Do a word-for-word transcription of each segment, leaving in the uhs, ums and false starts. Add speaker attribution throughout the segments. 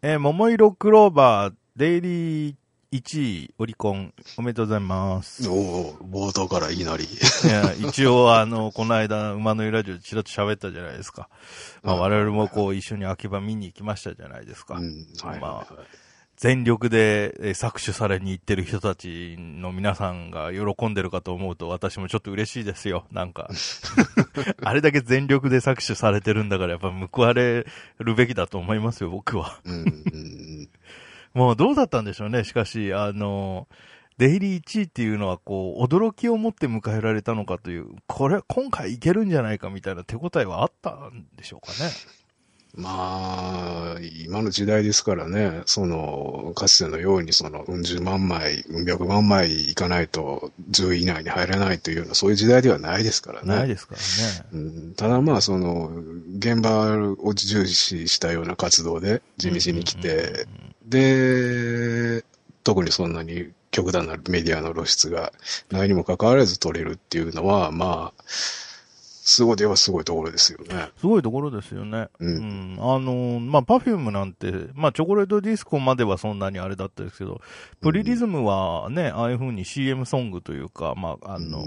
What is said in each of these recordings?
Speaker 1: えー、桃色クローバー、デイリーいちい、オリコン、おめでとうございます。
Speaker 2: おお、冒頭からいきなり。い
Speaker 1: や、一応、あの、この間、馬の湯ラジオでちらっと喋ったじゃないですか。まあ、我々もこう、一緒に秋葉見に行きましたじゃないですか。
Speaker 2: うん、はい、
Speaker 1: まあ、
Speaker 2: はい。
Speaker 1: 全力で搾取されに行ってる人たちの皆さんが喜んでるかと思うと、私もちょっと嬉しいですよ。なんか、あれだけ全力で搾取されてるんだから、やっぱ報われるべきだと思いますよ、僕は。
Speaker 2: うんうん、
Speaker 1: もうどうだったんでしょうね。しかし、あの、デイリーいちいっていうのは、こう、驚きを持って迎えられたのかという、これ、今回いけるんじゃないかみたいな手応えはあったんでしょうかね。
Speaker 2: まあ、今の時代ですからね、その、かつてのように、その、うん十万枚、うん百万枚いかないと、じゅうい以内に入れないというような、そういう時代ではないですからね。
Speaker 1: ないですからね。
Speaker 2: うん、ただまあ、その、現場を重視したような活動で、地道に来て、で、特にそんなに極端なメディアの露出がないにもかかわらず取れるっていうのは、まあ、すごいではすごいところですよね。
Speaker 1: すごいところですよね。
Speaker 2: うん。
Speaker 1: うん、あの、まあ、パフュームなんて、まあ、チョコレートディスコまではそんなにあれだったですけど、プリリズムはね、ああいう風に シーエム ソングというか、まあ、あの、うん、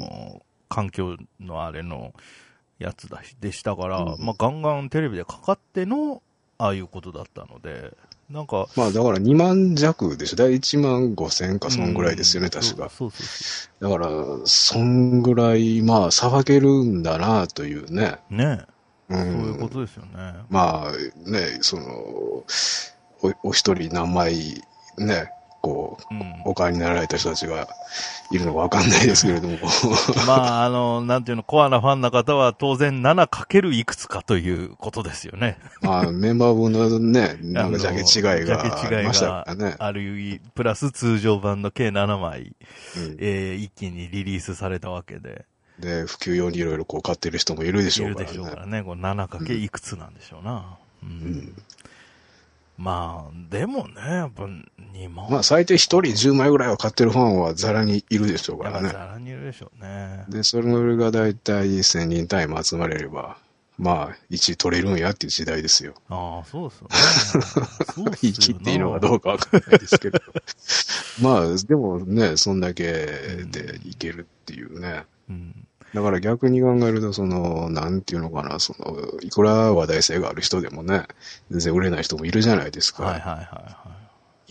Speaker 1: 環境のあれのやつだし、でしたから、うん、まあ、ガンガンテレビでかかっての、ああいうことだったので、なんか。
Speaker 2: まあだからにまん弱でしょ。だいたいいちまんごせんかそんぐらいですよね、確か。
Speaker 1: そうそうそ
Speaker 2: う。だから、そんぐらい、まあ、騒げるんだなというね。
Speaker 1: ね
Speaker 2: え。うん。
Speaker 1: そういうことですよね。
Speaker 2: まあ、ね、その、お、お一人何枚、ね、こう、うん、お買いになられた人たちがいるのかわかんないですけれども。
Speaker 1: まあ、あの、なんていうの、コアなファンの方は当然ななかけるいくつかということですよね。
Speaker 2: まあ、メンバー分のね、なんかジャケ違いがありましたからね。
Speaker 1: あるプラス通常版の計ななまい、うん、えー、一気にリリースされたわけで。
Speaker 2: で、普及用にいろいろこう買ってる人もいるでしょうからね。
Speaker 1: いるでしょうからね。こうななかけいくつなんでしょうな。うん。うんうんまあ、でもね、やっぱにまん。
Speaker 2: まあ、最低一人じゅうまいぐらいは買ってるファンはザラにいるでしょうからね。
Speaker 1: ザラにいるでしょうね。
Speaker 2: で、それがだいたいせんにん単位も集まれれば、まあ、いちい取れるんやっていう時代ですよ。
Speaker 1: ああ、そうですよね。そうっすよ
Speaker 2: 生きっていいのかどうかわかんないですけど。まあ、でもね、そんだけでいけるっていうね。うんうんだから逆に考えると、その、なんていうのかな、その、いくら話題性がある人でもね、全然売れない人もいるじゃないですか。
Speaker 1: はいはいはいはい。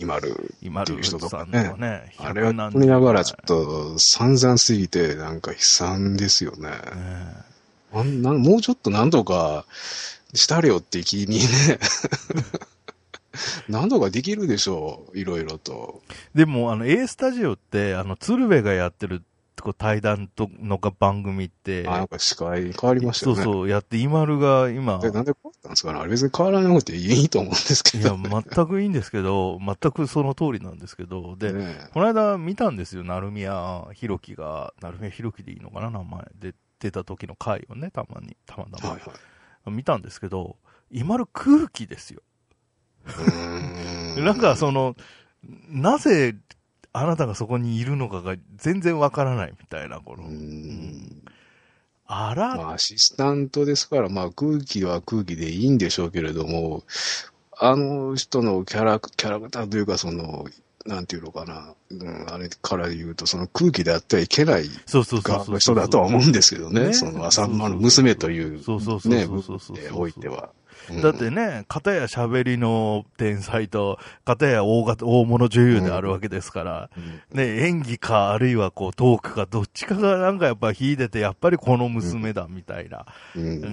Speaker 2: イマルっていう人とかね。
Speaker 1: ね
Speaker 2: あれは取りながらちょっと散々すぎて、なんか悲惨ですよね。ねなもうちょっとなんとかしたれよって気にね。何とかできるでしょう、いろいろと。
Speaker 1: でも、あの、A スタジオって、あの、鶴瓶がやってるこう対談とのが番組って。
Speaker 2: あ、なんか司会変わりましたよね。
Speaker 1: そうそう、やって、イマルが今。
Speaker 2: で、なんで変わったんですかねあれ別に変わらなくていいと思うんですけど、
Speaker 1: ね。いや、全くいいんですけど、全くその通りなんですけど、で、ね、この間見たんですよ、成宮弘樹が、成宮弘樹でいいのかな、名前。で、出た時の回をね、たまに、たまたま。はいはい、見たんですけど、イマル空気ですよ。なんかその、なぜ、あなたがそこにいるのかが全然わからないみたいな、この。うん、あら、
Speaker 2: まあ、アシスタントですから、まあ空気は空気でいいんでしょうけれども、あの人のキャラ、キャラクターというか、その、なんていうのかな、うん、あれから言うと、その空気であってはいけない人だとは思うんですけどね、その浅間の娘という、ね、部分においては。
Speaker 1: だってね、片や喋りの天才と、片や大型、大物女優であるわけですから、うん、ね、演技か、あるいはこう、トークか、どっちかがなんかやっぱ秀でて、やっぱりこの娘だ、みたいな。うん。うん、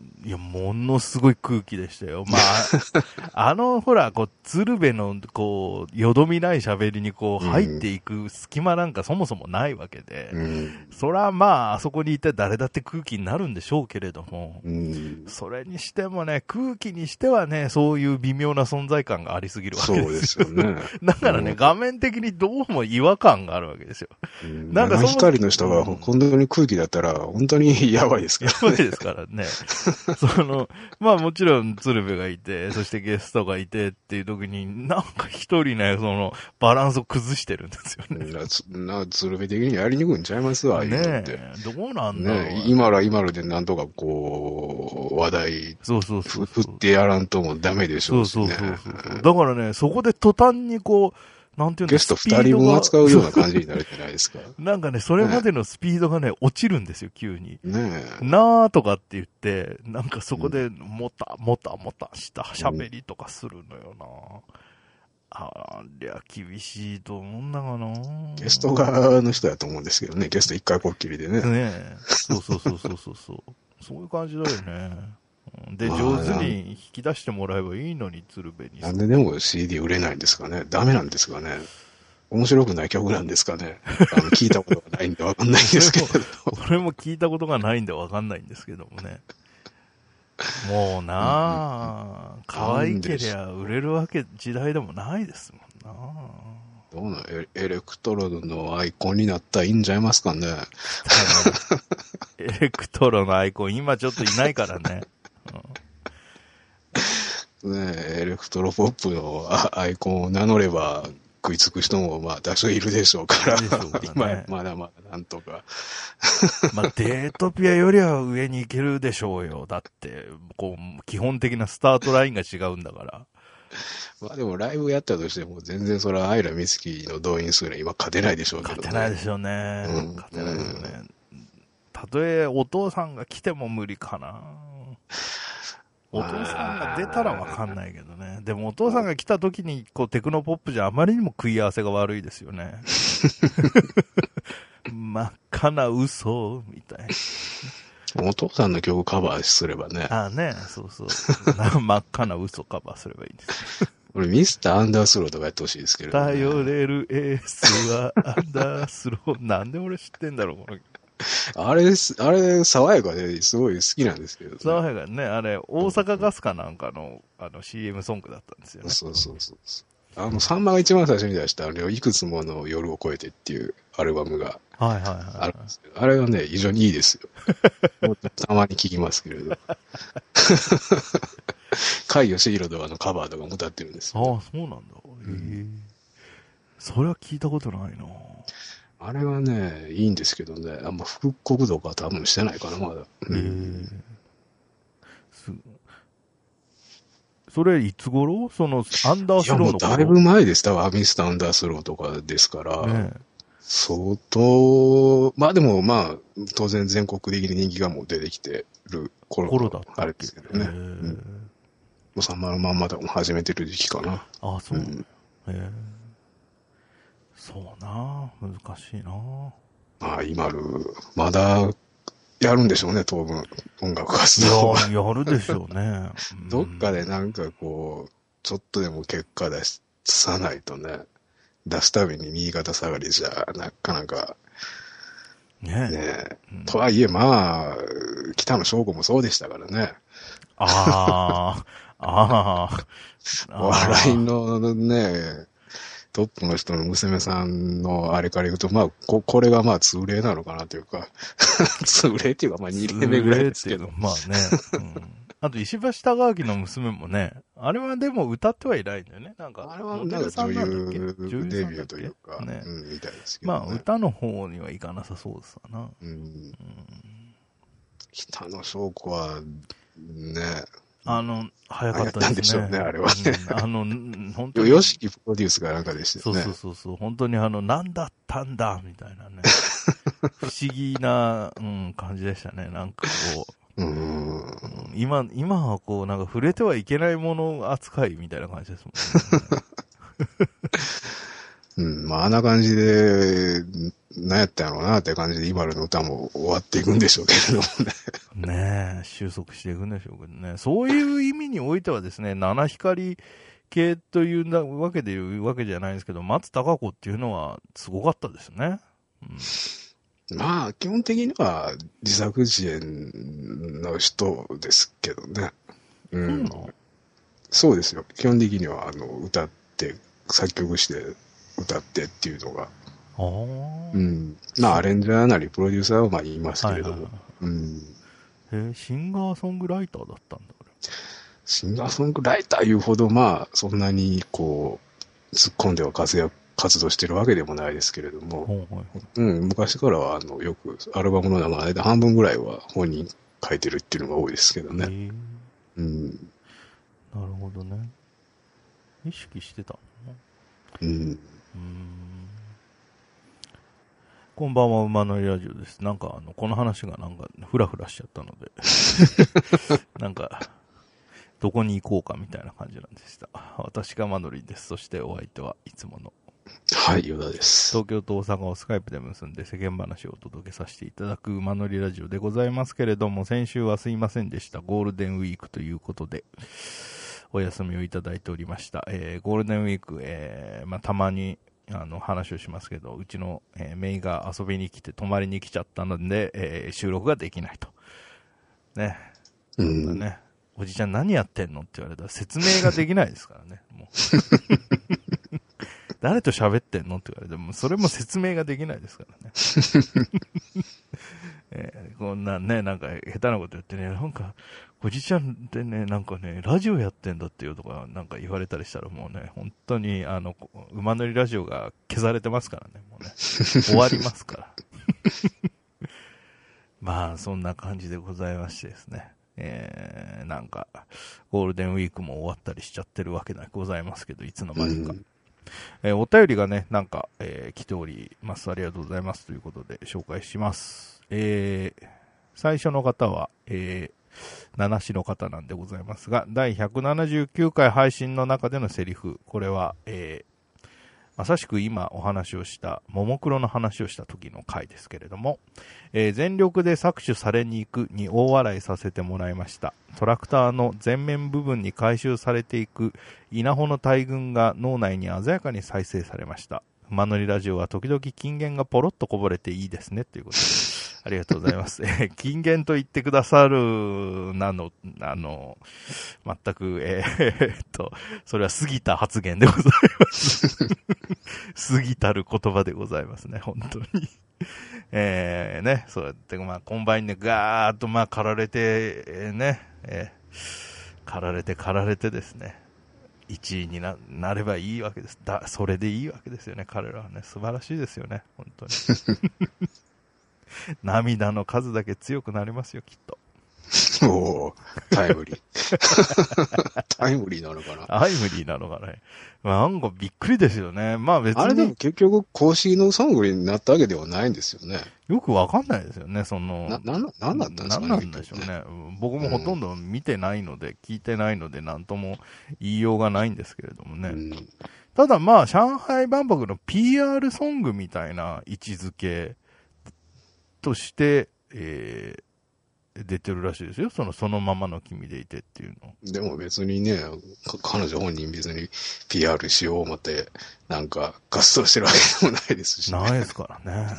Speaker 1: いや、ものすごい空気でしたよ。まあ、あの、ほら、こう、鶴瓶の、こう、よどみない喋りにこう、入っていく隙間なんかそもそもないわけで、うん、そらまあ、あそこにいて誰だって空気になるんでしょうけれども、うん、それにしてもね、空気にしてはね、そういう微妙な存在感がありすぎるわけですよ。
Speaker 2: そうですよね。
Speaker 1: だからね、うん、画面的にどうも違和感があるわけですよ。
Speaker 2: うん、なんかその光の人が本当に空気だったら、本当にやばいですから
Speaker 1: ね。やばいですからね。その、まあもちろん鶴瓶がいて、そしてゲストがいてっていう時に、なんか一人ね、その、バランスを崩してるんですよね。
Speaker 2: な、な鶴瓶的にやりにくいんちゃいますわ、
Speaker 1: ねえ。どうなんだろう。
Speaker 2: ねえ、今ら今らでなんとかこう、話題、
Speaker 1: そうそうそうそう。
Speaker 2: 振ってやらんともダメでしょうしね。
Speaker 1: そうそうそうそう。だからね、そこで途端にこう、なんていうの、
Speaker 2: ゲスト二人分扱うような感じになるじゃないですか。
Speaker 1: なんかね、それまでのスピードがね、落ちるんですよ、急に。
Speaker 2: ねえ。
Speaker 1: なーとかって言って、なんかそこで、もたもたもたした喋りとかするのよな。ありゃ、厳しいと思うんだがな。
Speaker 2: ゲスト側の人だと思うんですけどね、ゲスト一回こっきりでね。
Speaker 1: ねえ。そうそうそうそうそうそう。そういう感じだよね。で、上手に引き出してもらえばいいのに、鶴瓶に。
Speaker 2: なんででも シーディー 売れないんですかね。ダメなんですかね。面白くない曲なんですかね。あの聞いたことがないんでわかんないんですけど。
Speaker 1: 俺も聞いたことがないんでわかんないんですけどもね。もうなあ、うん、可愛けりゃ売れるわけ、時代でもないですもんな。
Speaker 2: どうなエエレクトロのアイコンになったらいいんじゃいますかね。
Speaker 1: エレクトロのアイコン、今ちょっといないからね。
Speaker 2: うん、ねえ、エレクトロポップのアイコンを名乗れば食いつく人もまあ多少いるでしょうから、からね、今まだまだなんとか。
Speaker 1: まあデートピアよりは上に行けるでしょうよ。だって、こう、基本的なスタートラインが違うんだから。
Speaker 2: まあでもライブやったとしても全然それはアイラミツキの動員数には今勝てないでしょうけどね。
Speaker 1: 勝てないでしょうね。うん、勝てないでしょうね。たとえお父さんが来ても無理かな。お父さんが出たらわかんないけどね。でもお父さんが来た時にこうテクノポップじゃあまりにも食い合わせが悪いですよね。真っ赤な嘘みたいな。
Speaker 2: お父さんの曲カバーすればね。
Speaker 1: ああね、そうそう。真っ赤な嘘カバーすればいいんです。
Speaker 2: 俺ミスターアンダースローとかやってほしいですけど、ね。
Speaker 1: 頼れるエースはアンダースロー。なんで俺知ってんだろう、この
Speaker 2: あれ、あれ、爽やかですごい好きなんですけど、ね。
Speaker 1: 爽やかね。あれ、大阪ガスかなんかの、あの シーエム ソングだったんですよね。
Speaker 2: そうそうそうそう。あの、さんまが一番最初に出した、あれ、いくつもの夜を越えてっていうアルバムが
Speaker 1: はいはいはい、
Speaker 2: あるんですけど、あれがね、非常にいいですよ。たまに聞きますけれど。海吉弘とかのカバーとかも歌ってるんですよ、ね。
Speaker 1: ああ、そうなんだ。へえ、うん。それは聞いたことないな。
Speaker 2: あれはね、いいんですけどね、あんま復刻とか多分してないかな、まだ。うん、
Speaker 1: すそれいつ頃そのアンダースローの頃。いや、もう
Speaker 2: だいぶ前です。多分アミスターアンダースローとかですから。ね、相当、まあでもまあ、当然全国的に人気がもう出てきてる頃のあれですけどね。うん、もうさんまのまんまでも始めてる時期かな。
Speaker 1: ああ、そう、うん、へえ。そうな、難しいな。
Speaker 2: まあ今る、まだやるんでしょうね、当分、音楽活動は。
Speaker 1: いや、やるでしょうね。
Speaker 2: どっかでなんかこう、ちょっとでも結果出さないとね、出すたびに右肩下がりじゃ、なかなか、ねえ。ねうん、とはいえ、まあ、北野翔子もそうでしたからね。
Speaker 1: ああ、あ
Speaker 2: あ。お笑いのね、トップの人の娘さんのあれから言うと、まあ、こ、これがまあ通例なのかなというか、通例っていうかまあに例目ぐらいですけど。
Speaker 1: まあね。うん、あと、石橋貴明の娘もね、あれはでも歌ってはいないんだよね。なんか、
Speaker 2: あれはなんか女優デビューというか、
Speaker 1: ね、
Speaker 2: うん、みたいですけど、ね。
Speaker 1: まあ、歌の方にはいかなさそうですわな。うん。うん、
Speaker 2: 北野翔子は、ね、
Speaker 1: あの、早かったですね。
Speaker 2: なんでしょうね、あれはね。
Speaker 1: うん、あの、本当に。
Speaker 2: ヨシキプロデュースがなんかでしたよね。
Speaker 1: そうそうそう、本当にあの、なんだったんだ、みたいなね。不思議な、うん、感じでしたね。なんかこう。うん、今、今はこう、なんか触れてはいけないもの扱いみたいな感じですもんね。
Speaker 2: うん、まあ、あんな感じで、何やったんやろうなって感じで、今の歌も終わっていくんでしょうけれども
Speaker 1: ね。ねえ、収束していくんでしょうけどね。そういう意味においてはですね、七光系というわけで言うわけじゃないんですけど、松たか子っていうのはすごかったですね。
Speaker 2: うん、まあ、基本的には自作自演の人ですけどね。うん。うん、そうですよ。基本的には、あの、歌って、作曲して、歌ってっていうのが。
Speaker 1: あ
Speaker 2: うん。まあ、アレンジャーなりプロデューサーはまあ言いますけれども。うん。
Speaker 1: えー、シンガーソングライターだったんだ、
Speaker 2: シンガーソングライターいうほど、まあ、そんなに、こう、突っ込んでは活躍、活動してるわけでもないですけれども。はいはい、うん。昔からは、あの、よく、アルバムの中で半分ぐらいは本人書いてるっていうのが多いですけどね。 うん。
Speaker 1: なるほどね。意識してたのね。
Speaker 2: うん。
Speaker 1: うーん。こんばんは、馬乗りラジオです。なんか、あの、この話がなんか、フラフラしちゃったので、なんか、どこに行こうかみたいな感じなんでした。私が馬乗りです。そしてお相手はいつもの。
Speaker 2: はい、ヨダです。
Speaker 1: 東京と大阪をスカイプで結んで世間話をお届けさせていただく馬乗りラジオでございますけれども、先週はすいませんでした。ゴールデンウィークということで、お休みをいただいておりました。えー、ゴールデンウィーク、えー、まあ、たまに、あの、話をしますけど、うちの、えー、メイが遊びに来て泊まりに来ちゃったので、えー、収録ができないと。ね。
Speaker 2: う
Speaker 1: そん
Speaker 2: ん。
Speaker 1: なね。おじちゃん何やってんのって言われたら説明ができないですからね。もう誰と喋ってんのって言われても、それも説明ができないですからね。えー、こんなね、なんか下手なこと言ってね、なんか、おじちゃんってね、なんかね、ラジオやってんだってよとか、なんか言われたりしたらもうね、本当に、あの、馬乗りラジオが消されてますからね、もうね、終わりますから。まあ、そんな感じでございましてですね。えー、なんか、ゴールデンウィークも終わったりしちゃってるわけでございますけど、いつの間にか。うんえー、お便りがね、なんか、えー、来ております。ありがとうございます。ということで、紹介します。えー、最初の方は、えー、七種の方なんでございますが、だいひゃくななじゅうきゅうかい配信の中でのセリフ、これは、えー、まさしく今お話をした、ももクロの話をした時の回ですけれども、えー、全力で搾取されに行くに大笑いさせてもらいました。トラクターの前面部分に回収されていく稲穂の大群が脳内に鮮やかに再生されました。馬乗りラジオは時々金言がポロッとこぼれていいですねということでありがとうございます。えー、金言と言ってくださるなの、あの、全く、えー、っと、それは過ぎた発言でございます。過ぎたる言葉でございますね、本当に。えー、ね、そうやって、まあ、コンバインでガーッと、まあ、刈られて、えー、ね、えー、刈られて刈られてですね、いちいに な, なればいいわけです。だ、それでいいわけですよね、彼らはね。素晴らしいですよね、本当に。涙の数だけ強くなりますよ、きっと。
Speaker 2: おー、タイムリー。タイムリーなのかな
Speaker 1: タイムリーなのかね。なんかびっくりですよね。まあ別に。
Speaker 2: あれでも結局公式のソングになったわけではないんですよね。
Speaker 1: よくわかんないですよね、その。
Speaker 2: な、な、なんだったんですかね。
Speaker 1: なんなんでしょうね。僕もほとんど見てないので、うん、聞いてないので、なんとも言いようがないんですけれどもね。うん、ただまあ、上海万博の ピーアール ソングみたいな位置づけとして、えー、出てるらしいですよ。その、そのままの君でいてっていうの。
Speaker 2: でも別にね、彼女本人別に ピーアール しよう思って、なんか活動してるわけでもないですし、ね。
Speaker 1: ないですからね。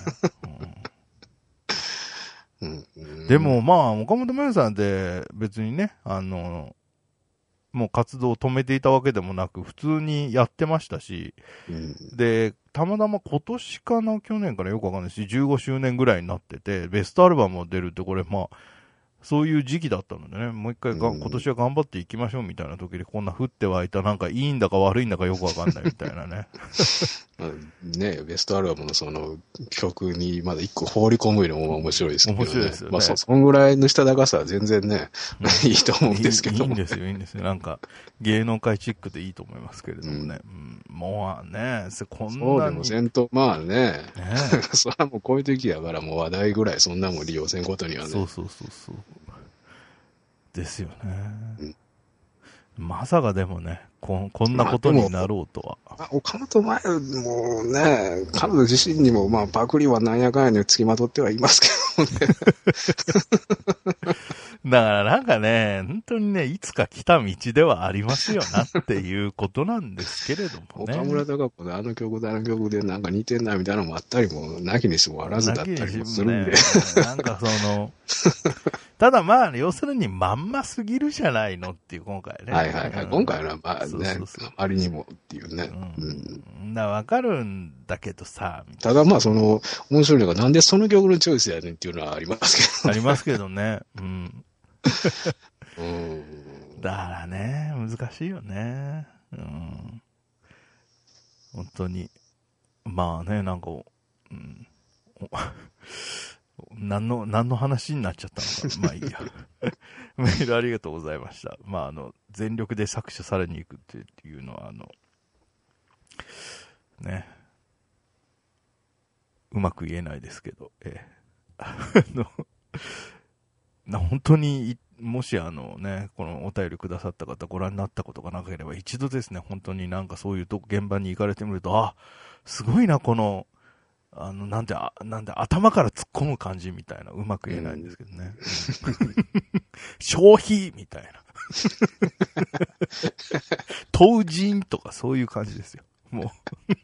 Speaker 2: うんうん、
Speaker 1: でもまあ、岡本真代さんって別にね、あの、もう活動を止めていたわけでもなく、普通にやってましたし、うん、で、たまたま今年かな、去年からよくわかんないし、じゅうごしゅうねんぐらいになってて、ベストアルバムも出るって、これまあ、そういう時期だったのでね、もう一回が、うん、今年は頑張っていきましょうみたいな時で、こんな降って湧いた、なんかいいんだか悪いんだかよくわかんないみたいなね。
Speaker 2: ね、ベストアルバムのその曲にまだ一個放り込むのも面白いですけどね。
Speaker 1: 面白いですよね。
Speaker 2: まあそ、そんぐらいのした高さは全然ね、うん、いいと思うんですけど
Speaker 1: いい。いいんですよ、いいんですよ。なんか、芸能界チックでいいと思いますけれどもね。うん、うん、もうね、こんなに。
Speaker 2: そうでもせんと、まあね、ねそれはもうこういう時やからもう話題ぐらいそんなもん利用せんことにはね。
Speaker 1: そうそうそうそう。ですよね。うんまさかでもね、ここんなことになろうとは。
Speaker 2: まあ、岡本真代もね、彼女自身にも、まあ、パクリはなんやかんやに付きまとってはいますけどね。
Speaker 1: だからなんかね、本当にね、いつか来た道ではありますよなっていうことなんですけれどもね。
Speaker 2: 岡村孝子のあの曲であの曲でなんか似てんなみたいなのもあったりも、なきにしもあらずだったりもするんで。
Speaker 1: ね、なんかその、ただまあ、要するにまんますぎるじゃないのっていう今回ね。
Speaker 2: はいはいはい。うん、今回はまあね、そうそうそうあまりにもっていうね。
Speaker 1: うん。うん、だわかるんだけどさ。
Speaker 2: ただまあその、面白いのがなんでその曲のチョイスやねんっていうのはありますけど、
Speaker 1: ね。ありますけどね。うん。
Speaker 2: うん、
Speaker 1: だからね、難しいよね。うん。本当に。まあね、なんか、うん。何の、何の話になっちゃったのか。まあいいや。 メールありがとうございました。まあ、あの、全力で搾取されに行くっていうのは、あの、ね、うまく言えないですけど、ええ、あの、な本当に、もしあのね、このお便りくださった方ご覧になったことがなければ、一度ですね、本当になんかそういうと現場に行かれてみると、あ、すごいな、この、あの、なんで、なんで、頭から突っ込む感じみたいな、うまく言えないんですけどね。消費みたいな。当人とかそういう感じですよ。もう。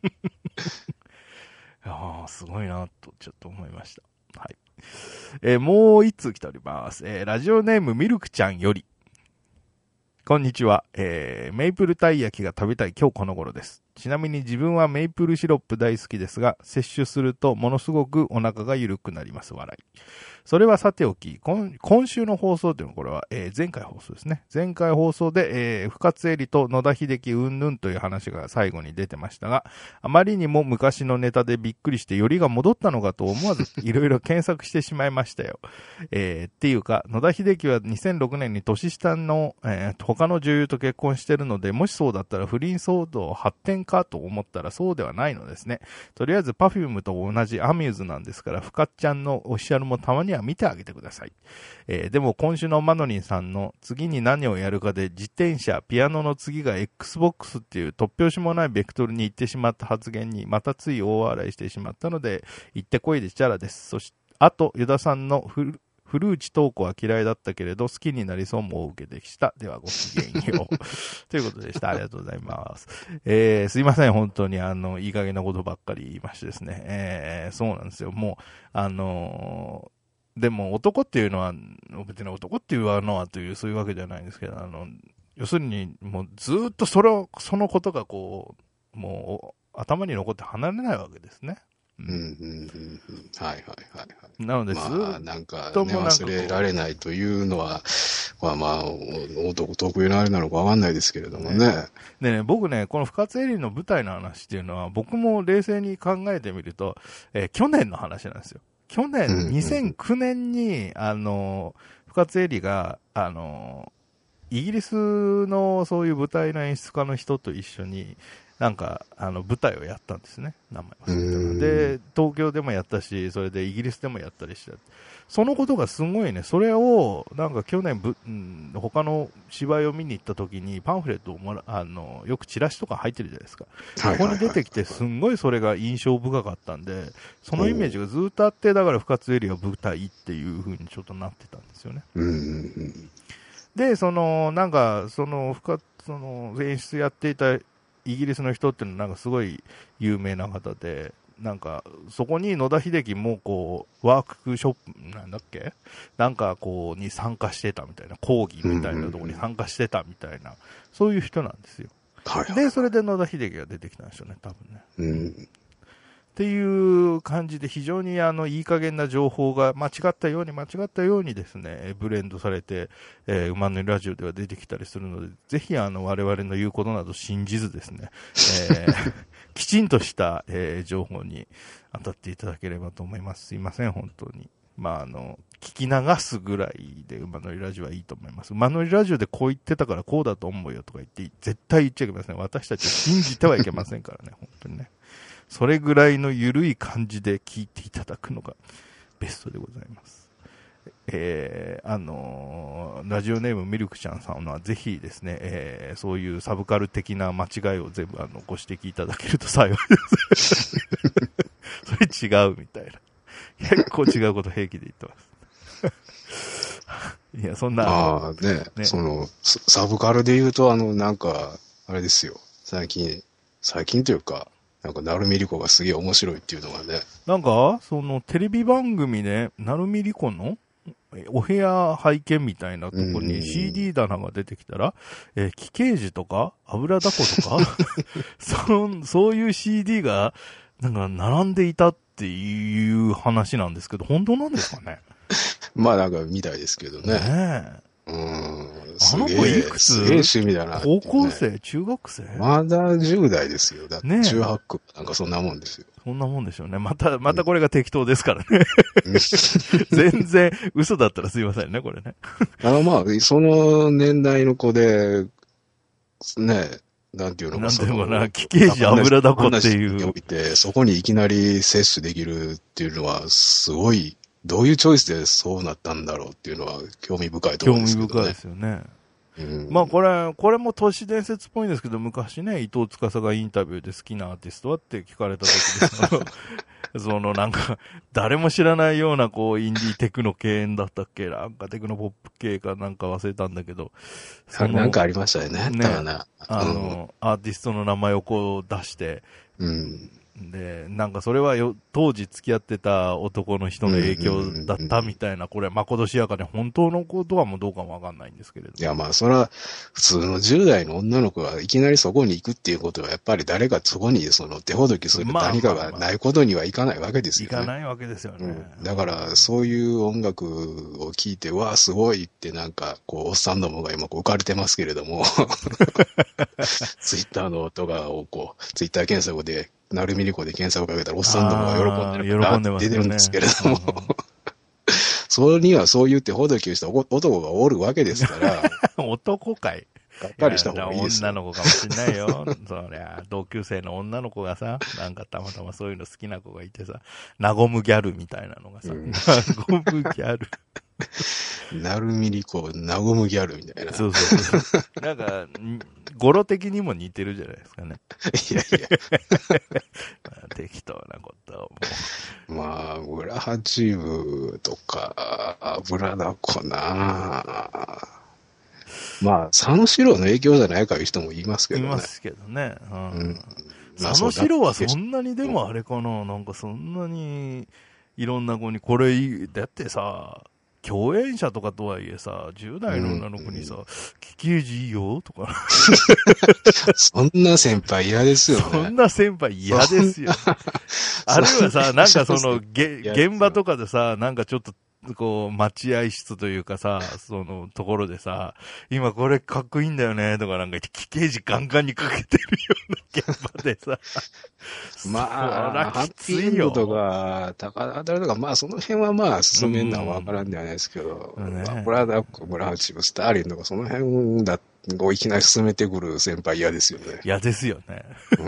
Speaker 1: ああ、すごいな、とちょっと思いました。はい。えー、もう一通来ております。えー、ラジオネームミルクちゃんより。こんにちは、えー。メイプルたい焼きが食べたい今日この頃です。ちなみに自分はメイプルシロップ大好きですが、摂取するとものすごくお腹が緩くなります。笑い。それはさておき、今, 今週の放送というのはこれは、えー、前回放送ですね。前回放送で、えー、深津絵里と野田秀樹うんぬんという話が最後に出てましたが、あまりにも昔のネタでびっくりしてよりが戻ったのかと思わずいろいろ検索してしまいましたよ。えー、っていうか、野田秀樹はにせんろくねんに年下の、えー、他の女優と結婚してるので、もしそうだったら不倫騒動発展かと思ったらそうではないのですね。とりあえず Perfume と同じアミューズなんですから、深津ちゃんのオフィシャルもたまには見てあげてください。えー、でも今週のマノリンさんの次に何をやるかで自転車、ピアノの次が Xbox っていう突拍子もないベクトルに行ってしまった発言にまたつい大笑いしてしまったので、行ってこいでチャラです。そして、あと、ユダさんのフ古内東子は嫌いだったけれど好きになりそうもお受けでした。ではごきげんよう。ということでした。ありがとうございます。えー、すいません。本当にあの、いい加減なことばっかり言いましてですね。えー、そうなんですよ。もう、あのー、でも男っていうのは、別に男っていうのはという、そういうわけじゃないんですけど、あの、要するに、もうずっとそれを、そのことがこう、もう、頭に残って離れないわけですね。
Speaker 2: うんうんうんうんはいはいはいはい。
Speaker 1: なのでずっとも
Speaker 2: まあなんかね忘れられないというのは、まあまあ男特有のあれなのかわかんないですけれどもね。ね
Speaker 1: でね、僕ね、この深津絵里の舞台の話っていうのは、僕も冷静に考えてみると、えー、去年の話なんですよ。去年、にせんきゅうねんに、あの、深津絵里が、あの、イギリスのそういう舞台の演出家の人と一緒に、なんか、あの、舞台をやったんですね。名前忘れた。で、東京でもやったし、それでイギリスでもやったりして、そのことがすごいね、それを、なんか去年ぶ、うん、他の芝居を見に行った時に、パンフレットをもら、あの、よくチラシとか入ってるじゃないですか。ここに出てきて、すんごいそれが印象深かったんで、そのイメージがずっとあって、だから深津絵里は舞台っていう風にちょっとなってたんですよね。
Speaker 2: うんうんうん
Speaker 1: で、その、なんか、その、深津、その、演出やっていた、イギリスの人っていうのはなんかすごい有名な方で、なんかそこに野田秀樹もこうワークショップなんだっけなんかこうに参加してたみたいな、講義みたいなところに参加してたみたいな、そういう人なんですよ。でそれで野田秀樹が出てきたんですよね、多分ね。うんっていう感じで非常にあのいい加減な情報が間違ったように間違ったようにですねブレンドされて、えー、馬のラジオでは出てきたりするので、ぜひあの我々の言うことなど信じずですね、えー、きちんとした、えー、情報に当たっていただければと思います。すいません本当に。まああの聞き流すぐらいで馬乗りラジオはいいと思います。馬乗りラジオでこう言ってたからこうだと思うよとか言って絶対言っちゃいけません。私たち信じてはいけませんからね本当にね。それぐらいの緩い感じで聞いていただくのがベストでございます。えー、あのー、ラジオネームミルクちゃんさんはぜひですね、えー、そういうサブカル的な間違いを全部あのご指摘いただけると幸いです。それ違うみたいな。結構違うこと平気で言ってます。いや、そんな。
Speaker 2: ああ、ね、ね、その、サブカルで言うと、あの、なんか、あれですよ。最近、最近というか、なんか、なるみりこがすげえ面白いっていうのがね。
Speaker 1: なんか、その、テレビ番組で、なるみりこのお部屋拝見みたいなところに シーディー 棚が出てきたら、えー、奇形児とか、油だことかそ、そういう シーディー が、なんか、並んでいたっていう話なんですけど、本当なんですかね。
Speaker 2: まあ、なんか、みたいですけどね。
Speaker 1: ねえ。
Speaker 2: うん。
Speaker 1: あの子いくつ？
Speaker 2: すげえ趣味だな、ね。
Speaker 1: 高校生？中学生？
Speaker 2: まだじゅう代ですよ。だってじゅうはち区、なんかそんなもんですよ。
Speaker 1: そんなもんでしょうね。また、またこれが適当ですからね。全然嘘だったらすいませんね、これね。
Speaker 2: あの、まあ、その年代の子で、ね、なんていうのか、
Speaker 1: なんていうのかな、奇形児油だこっていう。
Speaker 2: において、そこにいきなり摂取できるっていうのは、すごい、どういうチョイスでそうなったんだろうっていうのは興味深いところですけどね。興味深いですよね。うん、まあこれ、これも都市伝説っぽいんですけど、昔ね、伊藤司がインタビューで好きなアーティストはって聞かれた時に、そのなんか、誰も知らないようなこう、インディーテクノ系だったっけ、なんかテクノポップ系かなんか忘れたんだけど、 そのなんかありましたよね。ね、
Speaker 1: あの、うん、アーティストの名前をこう出して、
Speaker 2: うん
Speaker 1: で、なんかそれはよ、当時付き合ってた男の人の影響だったみたいな、これはまことしやかで本当のことはもうどうかもわかんないんですけれど。
Speaker 2: いやまあそれは普通のじゅう代の女の子がいきなりそこに行くっていうことはやっぱり誰かそこにその手ほどきする何かがないことにはいかないわけですよね。
Speaker 1: いかないわけですよね、
Speaker 2: うん。だからそういう音楽を聴いて、わあすごいってなんかこうおっさんどもが今こう浮かれてますけれども、ツイッターのとかをこう、ツイッター検索でなるみりこで検索をかけたらおっさんどもが喜んでるから出てるんですけれども、それにはそう言ってほどきをした男がおるわけですから、
Speaker 1: 男かい。
Speaker 2: がっかりした方がいいですよ。
Speaker 1: 女の子かもしんないよ。そりゃ、同級生の女の子がさ、なんかたまたまそういうの好きな子がいてさ、なごむギャルみたいなのがさ、うん、なごむギャル。
Speaker 2: なるみりこ、なごむギャルみたいな。
Speaker 1: そうそうそう。なんか、語呂的にも似てるじゃないですかね。
Speaker 2: いやいや。
Speaker 1: まあ、適当なことを
Speaker 2: もう。まあ、ブラハチブとか、ブラダコなまあ、佐野史郎の影響じゃないかいう人もいますけどね。い
Speaker 1: ますけどね。うん。うん、佐野史郎はそんなにでもあれかな、なんかそんなにいろんな子にこれいい、だってさ、共演者とかとはいえさ、じゅう代の女の子にさ、奇形児いいよとか。
Speaker 2: そんな先輩嫌ですよね。
Speaker 1: そんな先輩嫌ですよ。あるいはさ、なんかその、げ、現場とかでさ、なんかちょっと、こう、待合室というかさ、そのところでさ、今これかっこいいんだよね、とかなんか、奇形児ガンガンにかけてるような現場でさ。
Speaker 2: まあ、ハッピーエンドとか、高田当たりとか、まあその辺はまあ進めんのはわからんではないですけど、うんねまあ、ブラダック、ブラハチブ、スターリンとかその辺だをいきなり進めてくる先輩嫌ですよね。
Speaker 1: 嫌ですよね。
Speaker 2: うん、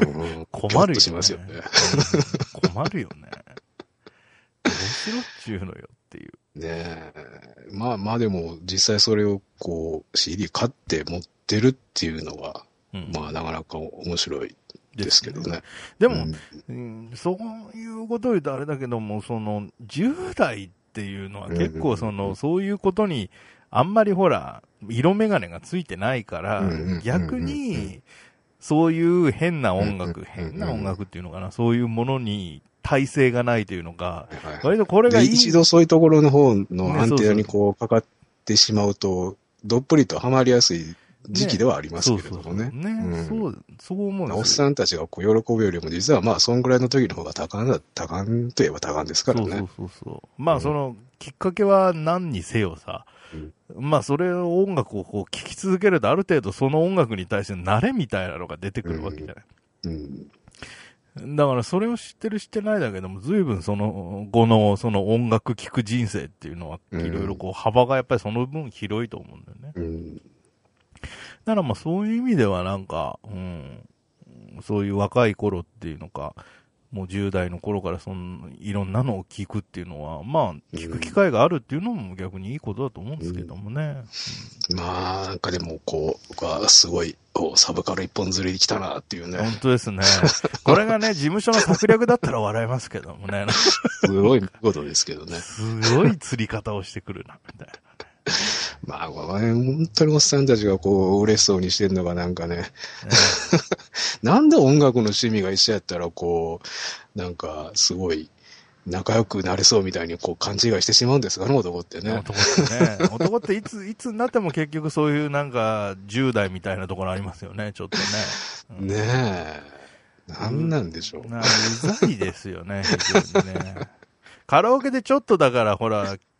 Speaker 1: 困るよね。
Speaker 2: しますよね、
Speaker 1: うん。困るよね。どうしろっちゅうのよっていう。
Speaker 2: ねえ。まあまあでも実際それをこう シーディー 買って持ってるっていうのは、うん、まあなかなか面白いですけどね。
Speaker 1: でも、うん、そういうことを言うとあれだけども、そのじゅう代っていうのは結構その、うん、そういうことにあんまりほら、色眼鏡がついてないから、逆にそういう変な音楽、変な音楽っていうのかな、そういうものに耐性がないというのか、割とこれがいい。
Speaker 2: 一度そういうところの方のアンテナにこうかかってしまうと、どっぷりとはまりやすい時期ではありますけれどもね。
Speaker 1: ね、うん、そう、そう思うんですよ。
Speaker 2: おっさんたちがこう喜ぶよりも、実はまあ、そんぐらいの時の方が多感だ、多感といえば多感ですからね。
Speaker 1: そうそうそう。まあ、その、きっかけは何にせよさ、うん、まあ、それを音楽をこう聴き続けると、ある程度その音楽に対しての慣れみたいなのが出てくるわけじゃない。うん、うんだからそれを知ってる知ってないだけども、随分その後のその音楽聴く人生っていうのは、いろいろこう幅がやっぱりその分広いと思うんだよね。うん、だからまあそういう意味ではなんか、うん、そういう若い頃っていうのか、もうじゅう代の頃からそのいろんなのを聞くっていうのは、まあ聞く機会があるっていうのも逆にいいことだと思うんですけどもね。
Speaker 2: うんうん、まあなんかでもこう、僕はすごい、サブカル一本釣りに来たなっていうね。
Speaker 1: 本当ですね。これがね、事務所の策略だったら笑えますけどもね。
Speaker 2: すごいことですけどね。
Speaker 1: すごい釣り方をしてくるな、みたいな。
Speaker 2: まあ、本当におっさんたちがこう、嬉しそうにしてんのがなんかね。ねなんで音楽の趣味が一緒やったらこう、なんかすごい仲良くなれそうみたいにこう勘違いしてしまうんですかね、男ってね。
Speaker 1: 男ってね。男っていつ、いつになっても結局そういうなんかじゅう代みたいなところありますよね、ちょっとね。
Speaker 2: うん、ねえ。なんなんでしょう。
Speaker 1: なうざいですよね、非常にね。カラオケでちょっとだからほら、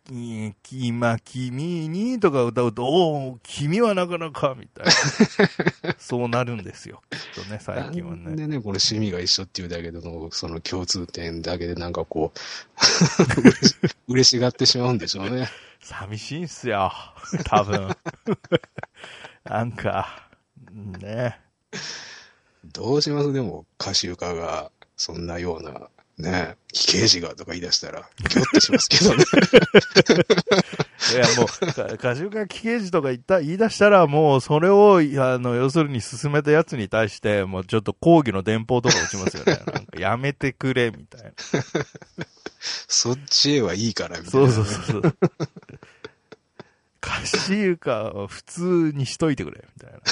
Speaker 1: き、今、君にとか歌うと、おお、君はなかなか、みたいな。そうなるんですよ、きっとね、最近はね。
Speaker 2: なんでね、これ趣味が一緒っていうだけでの、その共通点だけでなんかこう、嬉し嬉しがってしまうんでしょうね。
Speaker 1: 寂しいんすよ、多分。なんか、ね。
Speaker 2: どうしますでも、歌手家が、そんなような、ね、非刑事がとか言い出したら、ギョッとしますけどね。
Speaker 1: いや、もう、歌手家、刑事とか言った、言い出したら、もう、それを、あの、要するに進めたやつに対して、もうちょっと抗議の電報とか打ちますよね。なんか、やめてくれ、みたいな。
Speaker 2: そっちへはいいから、みたいな、ね。
Speaker 1: そうそうそうそう。歌手家は普通にしといてくれ、みたいな。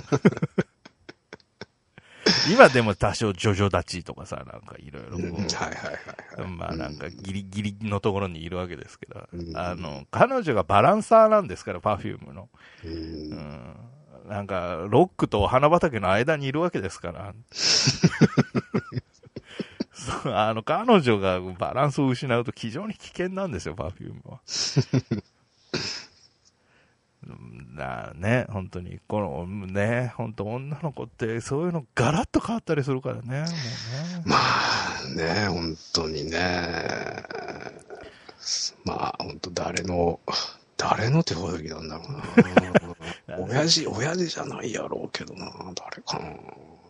Speaker 1: 今でも多少ジョジョ立ちとかさ、なんかいろいろこう、
Speaker 2: うん、はいはいはい、はい。
Speaker 1: まあなんかギリギリのところにいるわけですけど、
Speaker 2: うん、
Speaker 1: あの、彼女がバランサーなんですから、パフュームの。
Speaker 2: うん
Speaker 1: うん、なんか、ロックとお花畑の間にいるわけですから。そう、あの、彼女がバランスを失うと非常に危険なんですよ、パフュームは。だね、本当に、このね、本当女の子ってそういうのガラッと変わったりするからね、もうね。
Speaker 2: まあね、本当にね。まあ本当誰の、誰の手ほどきなんだろうな。親父、親父じゃないやろうけどな、誰かな。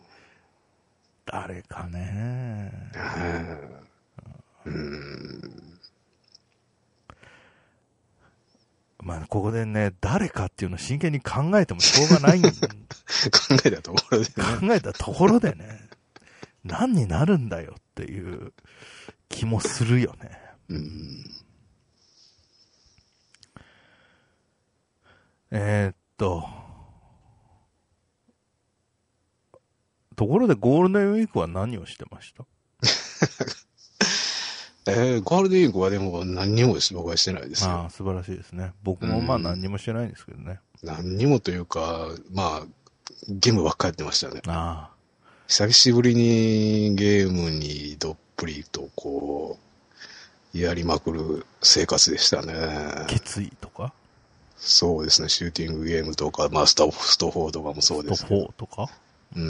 Speaker 1: 誰かね。
Speaker 2: うん。
Speaker 1: まあ、ここでね、誰かっていうのを真剣に考えてもしょうがないん考
Speaker 2: えたところで、ね、
Speaker 1: 考えたところでね、何になるんだよっていう気もするよね。
Speaker 2: うん、
Speaker 1: えー、っと、ところでゴールデンウィークは何をしてました
Speaker 2: えー、ゴールデンウィークはでも何にも僕はしてないですよ。
Speaker 1: ああ、素晴らしいですね。僕もまあ何にもしてないんですけどね。
Speaker 2: うん、何にもというか、まあ、ゲームばっかりやってましたね。
Speaker 1: ああ。
Speaker 2: 久しぶりにゲームにどっぷりとこう、やりまくる生活でしたね。
Speaker 1: 決意とか
Speaker 2: そうですね、シューティングゲームとか、まあスト、ストフォーとかもそうですけど。
Speaker 1: ストフォーとか
Speaker 2: うん。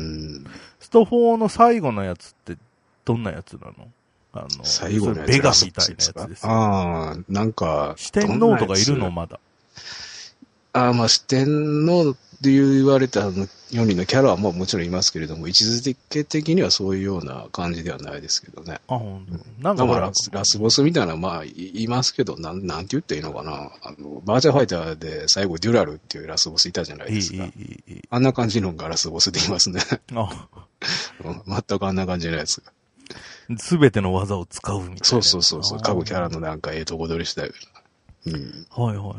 Speaker 1: ストフォーの最後のやつってどんなやつなの？あの、
Speaker 2: 最後のやつ
Speaker 1: ベガみたいなやつですよ。
Speaker 2: ああ、なんか。
Speaker 1: 四天王とかいるのまだ。
Speaker 2: ああ、まあ四天王って言われたようにのキャラはもうもちろんいますけれども、位置づけ的にはそういうような感じではないですけどね。
Speaker 1: あ、ほんと。なんか
Speaker 2: まあラス、ラスボスみたいなまあいますけど、なん、なんて言っていいのかな。あの、バーチャルファイターで最後デュラルっていうラスボスいたじゃないですか。いい、いい、いい。あんな感じのがラスボスでいますね。あ全くあんな感じのやつが。
Speaker 1: すべての技を使うみたいな。
Speaker 2: そうそうそうそう。各キャラのなんかええとこ取りしたような。うん。
Speaker 1: はいはいはい。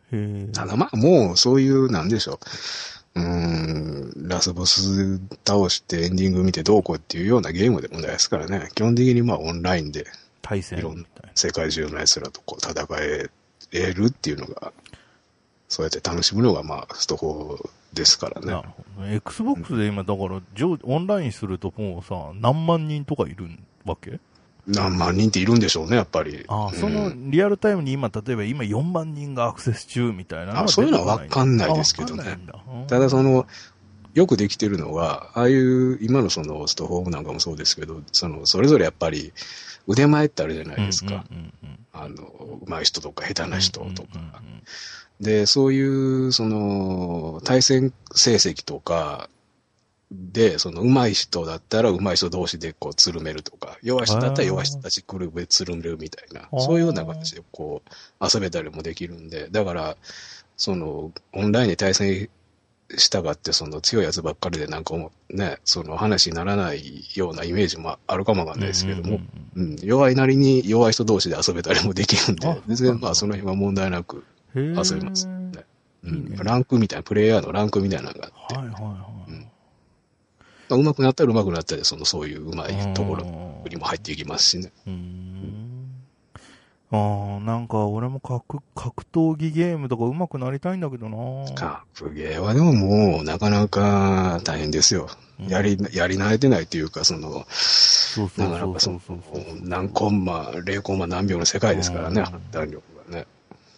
Speaker 1: へ
Speaker 2: ただまあもうそういう、なんでしょう。うーん、ラスボス倒してエンディング見てどうこうっていうようなゲームでもないですからね。基本的にまあオンラインで。
Speaker 1: 対戦。
Speaker 2: いろんな世界中の奴らとこう戦えるっていうのが、そうやって楽しむのがまあストフォーですからね。
Speaker 1: なるほどね。Xbox で今だから、オンラインするともうさ、何万人とかいるわけ？
Speaker 2: 何万人っているんでしょうね、やっぱり。
Speaker 1: ああ、うん、そのリアルタイムに今、例えば今よんまん人がアクセス中みたいなのは。
Speaker 2: あ、そういうのはわかんないですけどね。ただその、よくできてるのは、ああいう今のそのストフォームなんかもそうですけど、その、それぞれやっぱり腕前ってあるじゃないですか。あの、上手い人とか下手な人とか。で、そういう、その、対戦成績とか、で、その、上手い人だったら上手い人同士でこう、つるめるとか、弱い人だったら弱い人たちくるめつるめるみたいな、そういうような形でこう、遊べたりもできるんで、だから、その、オンラインで対戦したがって、その、強いやつばっかりでなんかもね、その、話にならないようなイメージもあるかもわかんないですけども、うん、弱いなりに弱い人同士で遊べたりもできるんで、全然まあ、その辺は問題なく遊べますね。うん、ランクみたいな、プレイヤーのランクみたいなのがあって。はいはいはい。うんまあ、上手くなったら上手くなったで、その、そういう上手いところにも入っていきますしね。
Speaker 1: うーん。ああ、なんか俺も格、格闘技ゲームとか上手くなりたいんだけどな。
Speaker 2: 格ゲーはでももう、なかなか大変ですよ。うん、やり、やり慣れてないっていうか、その、そうそうなかなかその、何コンマ、れいコンマ何秒の世界ですからね、判断力がね。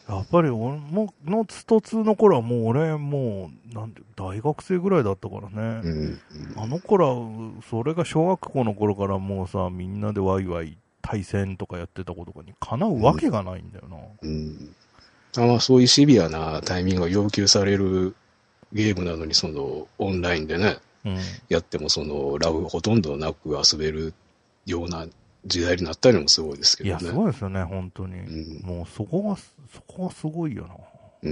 Speaker 1: やっぱり俺ものストツーの頃はもう俺もうなんて大学生ぐらいだったからね、うんうん、あの頃はそれが小学校の頃からもうさみんなでワイワイ対戦とかやってたことかにかなうわけがないんだよな、うん
Speaker 2: うん、あそういうシビアなタイミングが要求されるゲームなのにそのオンラインでね、うん、やってもそのラグほとんどなく遊べるような時代になったりもすごいですけどね。
Speaker 1: いや、すごいですよね、本当に。うん、もうそこが、そこがすごいよな。うんうん、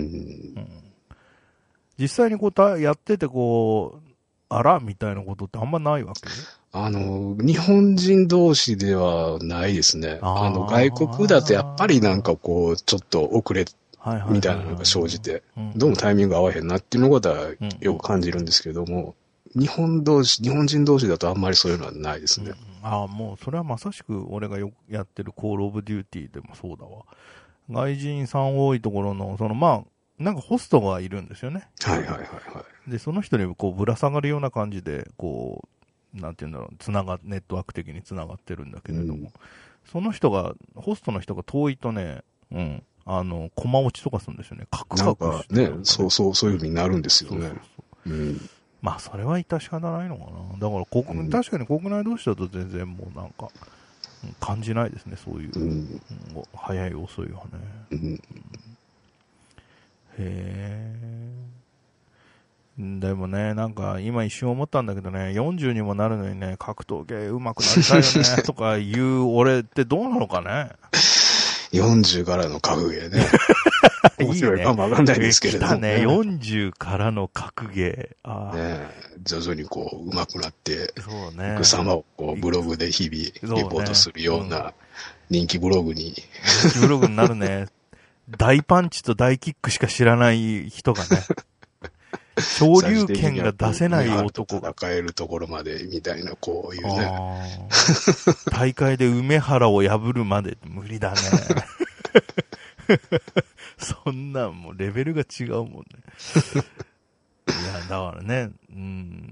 Speaker 1: 実際にこうたやっててこう、あらみたいなことってあんまないわけ？
Speaker 2: あの、日本人同士ではないですね。あ, あの、外国だとやっぱりなんかこう、ちょっと遅れみたいなのが生じて、どうもタイミング合わへんなっていうのことはよく感じるんですけども、うん、日本同士、日本人同士だとあんまりそういうのはないですね。
Speaker 1: うんああ、もう、それはまさしく俺がよくやってるコールオブデューティーでもそうだわ。外人さん多いところの、そのまあ、なんかホストがいるんですよね。
Speaker 2: はいはいはいはい。
Speaker 1: で、その人にこうぶら下がるような感じで、こう、なんていうんだろう、つなが、ネットワーク的につながってるんだけれども、うん、その人が、ホストの人が遠いとね、うん、あの、コマ落ちとかするんですよね。カクカクして
Speaker 2: なんかね、そうそう、そういう風になるんですよね。そうそうそう、うん
Speaker 1: まあ、それは致し方ないのかな。だから国、うん、確かに国内同士だと全然もうなんか、感じないですね、そういう。うん、早い遅いはね。うん、へえ。でもね、なんか今一瞬思ったんだけどね、よんじゅうにもなるのにね、格闘芸上手くなりたいよね、とか言う俺ってどうなのかね。
Speaker 2: よんじゅうからの格ゲーね。面白いかもわかんないですけれども、
Speaker 1: ね。来たね、よんじゅうからの格ゲー。あ
Speaker 2: ね徐々にこう、上手くなって、そうね。いく様をこうブログで日々レポートするような人気ブログに。
Speaker 1: 人気ブログになるね。大パンチと大キックしか知らない人がね。昇竜拳が出せない男が。
Speaker 2: 戦えるところまでみたいな、こういうね。
Speaker 1: 大会で梅原を破るまで無理だね。そんなんもうレベルが違うもんね。いや、だからね、うん。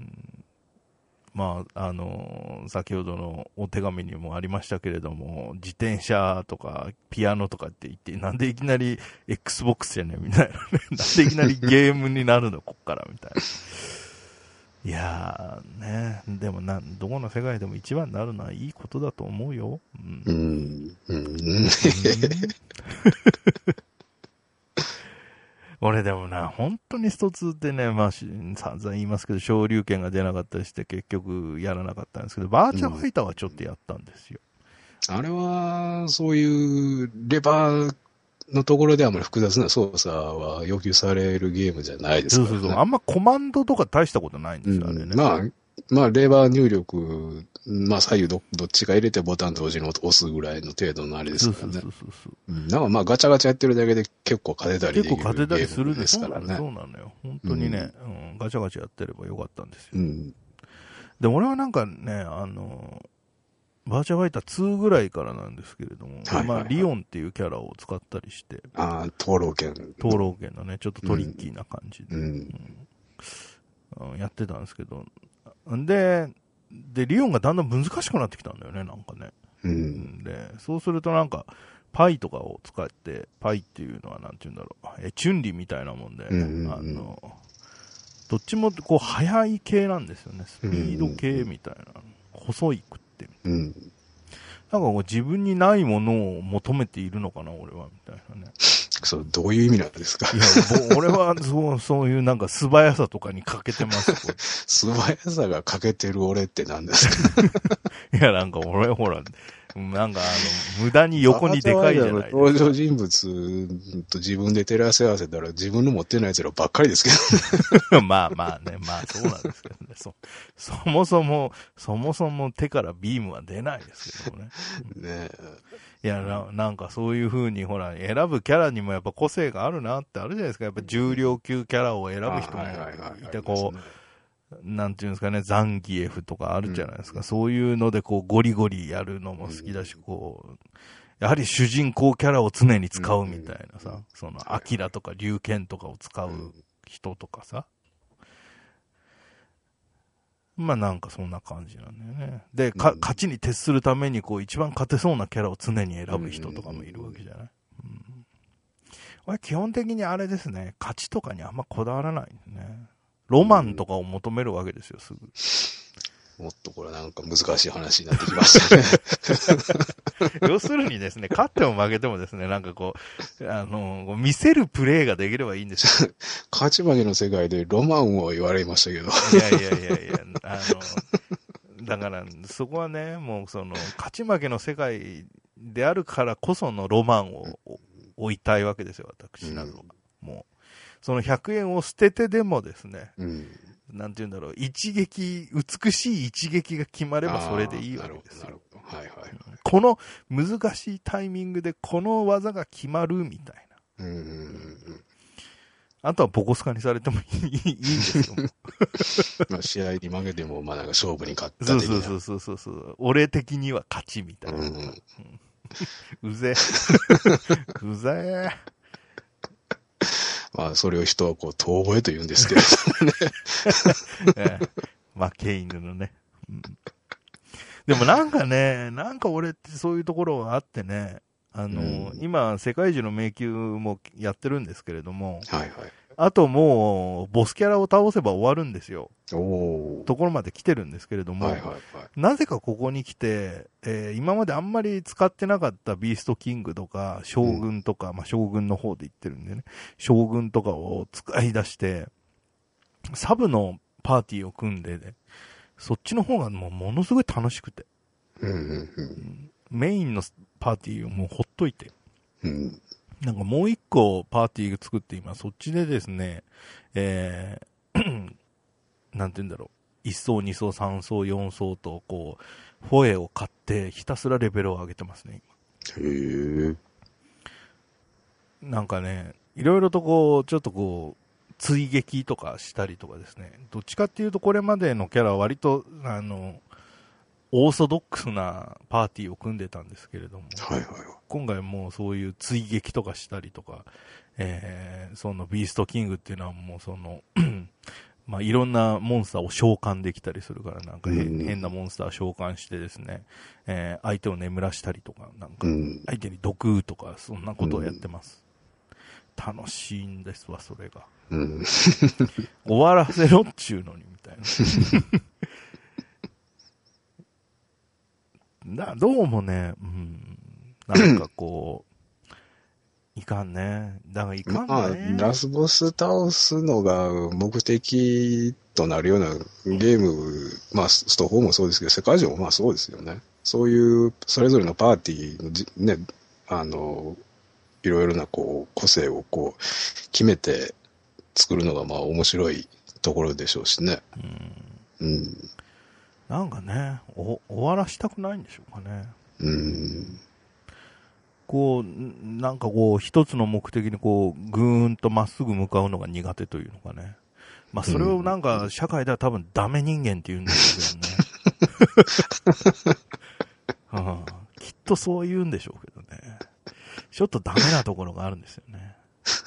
Speaker 1: まあ、あのー、先ほどのお手紙にもありましたけれども、自転車とかピアノとかって言って、なんでいきなり Xbox じゃねみたいなね。なんでいきなりゲームになるの、こっからみたいな。いやーね、でもな、どこの世界でも一番になるのはいいことだと思うよ。うん。うん。うん、俺でもな、本当にストツーってね、まあ、散々言いますけど、昇竜拳が出なかったりして結局やらなかったんですけど、バーチャファイターはちょっとやったんですよ。
Speaker 2: うん、あれは、そういうレバーのところではあまり複雑な操作は要求されるゲームじゃないですからね。
Speaker 1: そうそうそう。あんまコマンドとか大したことないんですよ、うん、あれね。
Speaker 2: まあ、まあ、レバー入力、まあ、左右 ど, どっちか入れてボタン同時に押すぐらいの程度のあれですからね。そうそうそうそう。うん、なんかまあ、ガチャガチャやってるだけで結構勝てたりできる
Speaker 1: 結構勝てたりする
Speaker 2: ですからね。
Speaker 1: そうなのよ。本当にね、うん、うん、ガチャガチャやってればよかったんですよ。うん、で、俺はなんかね、あの、バーチャファイターツーぐらいからなんですけれども、はいはいはい、まあ、リオンっていうキャラを使ったりして。
Speaker 2: ああ、灯籠剣。
Speaker 1: 灯籠剣のね、ちょっとトリッキーな感じで、うんうん、やってたんですけど、で、で、リオンがだんだん難しくなってきたんだよね、なんかね。うん、で、そうするとなんか、パイとかを使って、パイっていうのはなんて言うんだろう、え、チュンリみたいなもんで、うんうんうん、あの、どっちもこう、速い系なんですよね。スピード系みたいな。うんうんうん、細いくって。うん、なんかこう自分にないものを求めているのかな、俺は、みたいなね。
Speaker 2: そう、どういう意味なんですか？
Speaker 1: いや、もう俺はそう、そういうなんか素早さとかに欠けてます。
Speaker 2: 素早さが欠けてる俺って何ですか？
Speaker 1: いや、なんか俺、ほら、なんかあの、無駄に横にでかいじゃないですか。
Speaker 2: 登場人物と自分で照らし合わせたら自分の持ってないやつらばっかりですけ
Speaker 1: ど。まあまあね、まあそうなんですけどね。そ、そもそも、そもそも手からビームは出ないですけどね。ねえ。いやな、なんかそういう風にほら、選ぶキャラにもやっぱ個性があるなってあるじゃないですか。やっぱ重量級キャラを選ぶ人もいて、こう、なんていうんですかね、ザンギエフとかあるじゃないですか。うん、そういうのでこうゴリゴリやるのも好きだし、こう、やはり主人公キャラを常に使うみたいなさ、うん、その、アキラとか龍剣とかを使う人とかさ。まあなんかそんな感じなんだよね。で、か、うん、勝ちに徹するためにこう一番勝てそうなキャラを常に選ぶ人とかもいるわけじゃない、うん、 これ基本的にあれですね、勝ちとかにあんまこだわらないんですね。ロマンとかを求めるわけですよ、すぐ。
Speaker 2: もっとこれなんか難しい話になってきましたね。
Speaker 1: 要するにですね、勝っても負けてもですね、なんかこう、あの、見せるプレーができればいいんですよ。
Speaker 2: 勝ち負けの世界でロマンを言われましたけど。
Speaker 1: いやいやいやいや、あの、だから、そこはね、もうその、勝ち負けの世界であるからこそのロマンを追いたいわけですよ、私などは。うん、もう、そのひゃくえんを捨ててでもですね、うん、なんて言うんだろう、一撃、美しい一撃が決まればそれでいいわけですよ。なるほど、なるほど。はいはいはい。この難しいタイミングでこの技が決まるみたいな。うんうんうん、あとはボコスカにされてもいい、いいんですよ。
Speaker 2: まあ試合に負けても、まあなんか勝負に勝った
Speaker 1: そうそうそうそうそうそう。俺的には勝ちみたいな。うんうん、うぜえ。うぜえ。
Speaker 2: まあ、それを人はこう、遠吠えと言うんですけどね。
Speaker 1: ええ、負け犬のね、うん。でもなんかね、なんか俺ってそういうところがあってね、あの、うん、今、世界中の迷宮もやってるんですけれども、はいはい。あともう、ボスキャラを倒せば終わるんですよ。おところまで来てるんですけれども、はいはいはい、なぜかここに来て、えー、今まであんまり使ってなかったビーストキングとか、将軍とか、うん、まあ将軍の方で言ってるんでね、将軍とかを使い出して、サブのパーティーを組んで、ね、そっちの方がもうものすごい楽しくて、うんうんうん、メインのパーティーをもうほっといて、うん、なんかもう一個パーティー作って今そっちでですね、えー、なんて言うんだろう、いち層、に層、さん層、よん層とこう、フォエを買ってひたすらレベルを上げてますね、今。へー。なんかね、いろいろとこう、ちょっとこう、追撃とかしたりとかですね、どっちかっていうとこれまでのキャラは割と、あの、オーソドックスなパーティーを組んでたんですけれども、はいはいはい、今回もうそういう追撃とかしたりとか、えー、そのビーストキングっていうのはもうその、まあいろんなモンスターを召喚できたりするから、なんか 変,、うん、変なモンスターを召喚してですね、えー、相手を眠らしたりとか、なんか相手に毒とかそんなことをやってます。うん、楽しいんですわ、それが。うん、終わらせろっちゅうのにみたいな。などうもね、うん、なんかこう、いかんね。だからいかんね。まあ、
Speaker 2: ラスボス倒すのが目的となるようなゲーム、まあ、ストフォーもそうですけど、世界中もまあそうですよね。そういう、それぞれのパーティーのじ、ね、あの、いろいろなこう、個性をこう、決めて作るのがまあ面白いところでしょうしね。うん。うん
Speaker 1: なんかね、お、終わらしたくないんでしょうかね。うん。こう、なんかこう、一つの目的にこう、ぐーんとまっすぐ向かうのが苦手というのかね。まあ、それをなんか、社会では多分ダメ人間って言うんですけどね。はあ、きっとそう言うんでしょうけどね。ちょっとダメなところがあるんですよね。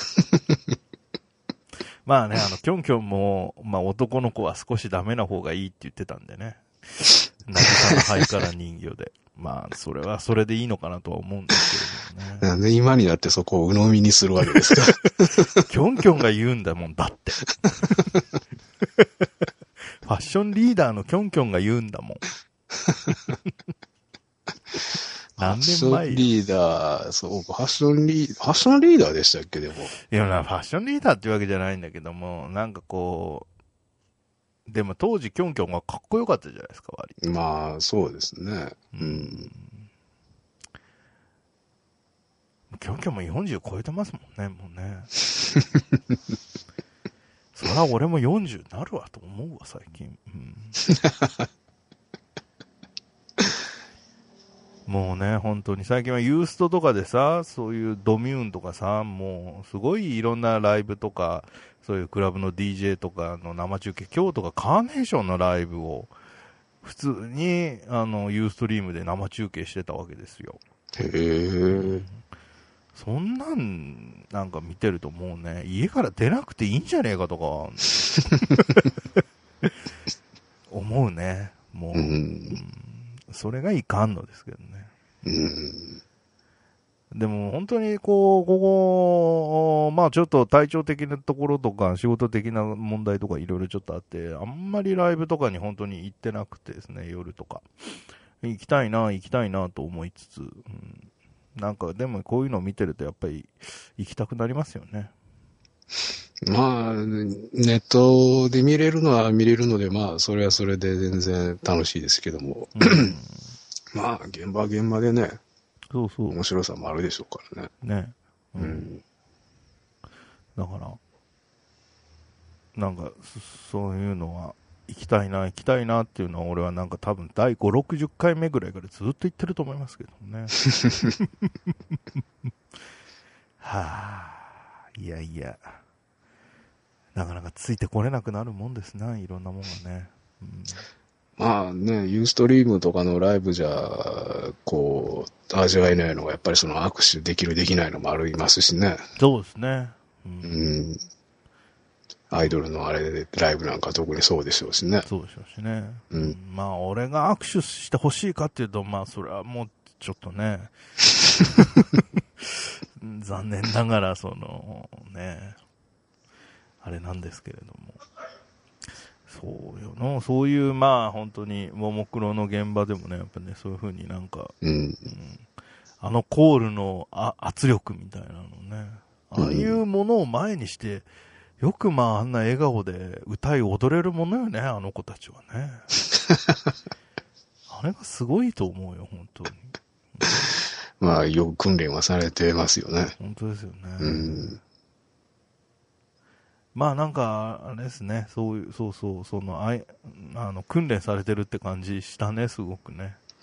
Speaker 1: まあね、あの、キョンキョンも、まあ男の子は少しダメな方がいいって言ってたんでね。渚のハイカラ人形で。まあ、それはそれでいいのかなとは思うんですけれどもね。
Speaker 2: なんで今になってそこを鵜呑みにするわけですか。
Speaker 1: キョンキョンが言うんだもん、だって。ファッションリーダーのキョンキョンが言うんだもん。
Speaker 2: 何年前ファッションリーダー、そう、ファッションリー、ファッションリーダーでしたっけ、でも。
Speaker 1: いや、な、ファッションリーダーってわけじゃないんだけども、なんかこう、でも当時キョンキョンがかっこよかったじゃないですか、割と。
Speaker 2: まあ、そうですね。うん。
Speaker 1: キョンキョンもよんじゅう超えてますもんね、もうね。そりゃ俺もよんじゅうなるわと思うわ、最近。うん、もうね、本当に最近はユーストとかでさ、そういうドミューンとかさ、もうすごいいろんなライブとか、そういうクラブの ディージェー とかの生中継、今日とかカーネーションのライブを普通にあのユーストリームで生中継してたわけですよ。へー。そんなんなんか見てるともうね、家から出なくていいんじゃねえかとか思うね。もう、うん、それがいかんのですけどね。うん、 でも本当にこう、ここ、まあちょっと体調的なところとか仕事的な問題とかいろいろちょっとあって、あんまりライブとかに本当に行ってなくてですね、夜とか。行きたいな、行きたいなと思いつつ、うん、なんかでもこういうのを見てるとやっぱり行きたくなりますよね。
Speaker 2: まあ、ネットで見れるのは見れるので、まあ、それはそれで全然楽しいですけども。うん、まあ、現場は現場でね、
Speaker 1: そうそう。
Speaker 2: 面白さもあるでしょうからね。
Speaker 1: ね。
Speaker 2: うん。うん、
Speaker 1: だから、なんか、そういうのは、行きたいな、行きたいなっていうのは、俺はなんか多分、だいご、ろくじゅっかいめぐらいからずっと言ってると思いますけどね。はぁ、いやいや、なかなかついてこれなくなるもんですな、いろんなもんがね。うん、ま
Speaker 2: あね、ユーストリームとかのライブじゃ、こう、味わえないのが、やっぱりその握手できるできないのもありますしね。
Speaker 1: そうですね。うん。
Speaker 2: うん、アイドルのあれで、ライブなんか特にそうでしょうしね。
Speaker 1: そうでしょうしね。
Speaker 2: うん。
Speaker 1: まあ、俺が握手してほしいかっていうと、まあ、それはもう、ちょっとね。残念ながら、その、ね、あれなんですけれども。そうよの、そういう、まあ、本当に、ももクロの現場でもね、やっぱね、そういう風になんか、
Speaker 2: うん、うん、
Speaker 1: あのコールのあ圧力みたいなのね、ああいうものを前にして、よくまあ、あんな笑顔で歌い踊れるものよね、あの子たちはね。あれがすごいと思うよ、本当に。
Speaker 2: まあ、よく訓練はされてますよね。
Speaker 1: 本当ですよね。
Speaker 2: うん、
Speaker 1: まあなんか、あれですね、そういう、そうそう、その、あい、あの、訓練されてるって感じしたね、すごくね。
Speaker 2: うん、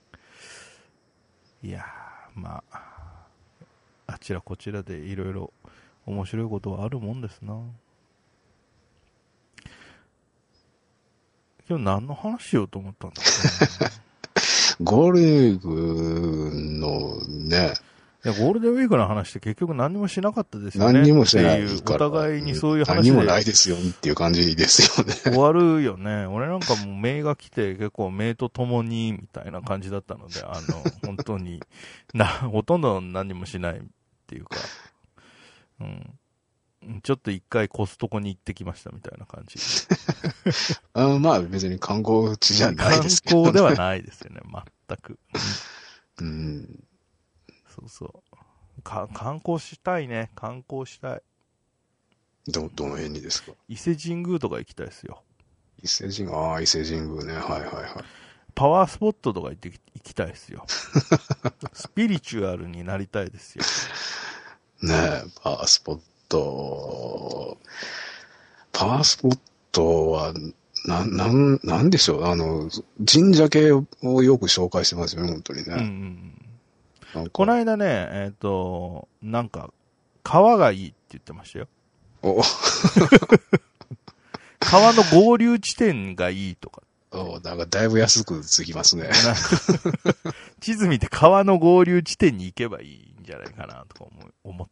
Speaker 1: いやー、まあ、あちらこちらでいろいろ面白いことはあるもんですな。今日何の話しようと思ったんだろうな。
Speaker 2: ゴールデンウィークのね、
Speaker 1: いや、ゴールデンウィークの話って結局何もしなかったですよね。
Speaker 2: 何にもしてない
Speaker 1: っていう、
Speaker 2: から。
Speaker 1: お互いにそういう話
Speaker 2: 何
Speaker 1: で。
Speaker 2: もないですよっていう感じですよね。
Speaker 1: 終わるよね。俺なんかもう名が来て結構名と共にみたいな感じだったので、あの、本当に、な、ほとんど何もしないっていうか、うん。ちょっと一回コストコに行ってきましたみたいな感じ。
Speaker 2: あまあ別に観光地じゃないですけど、
Speaker 1: ね、観光ではないですよね、全く。
Speaker 2: うん。
Speaker 1: そうそう。か、観光したいね。観光したい。
Speaker 2: ど、どの辺にですか？
Speaker 1: 伊勢神宮とか行きたいですよ。
Speaker 2: 伊勢神宮、ああ、伊勢神宮ね。はいはいはい。
Speaker 1: パワースポットとか行って行きたいですよ。スピリチュアルになりたいですよ。
Speaker 2: ねえ、パワースポット。パワースポットは、な、なん、なんでしょう。あの、神社系をよく紹介してますよね、本当にね。うん
Speaker 1: うん、この間ね、えっと、なんか、川がいいって言ってましたよ。お川の合流地点がいいとか。
Speaker 2: おなんかだいぶ安くつきますね。
Speaker 1: 地図見て川の合流地点に行けばいいんじゃないかなとか思思った。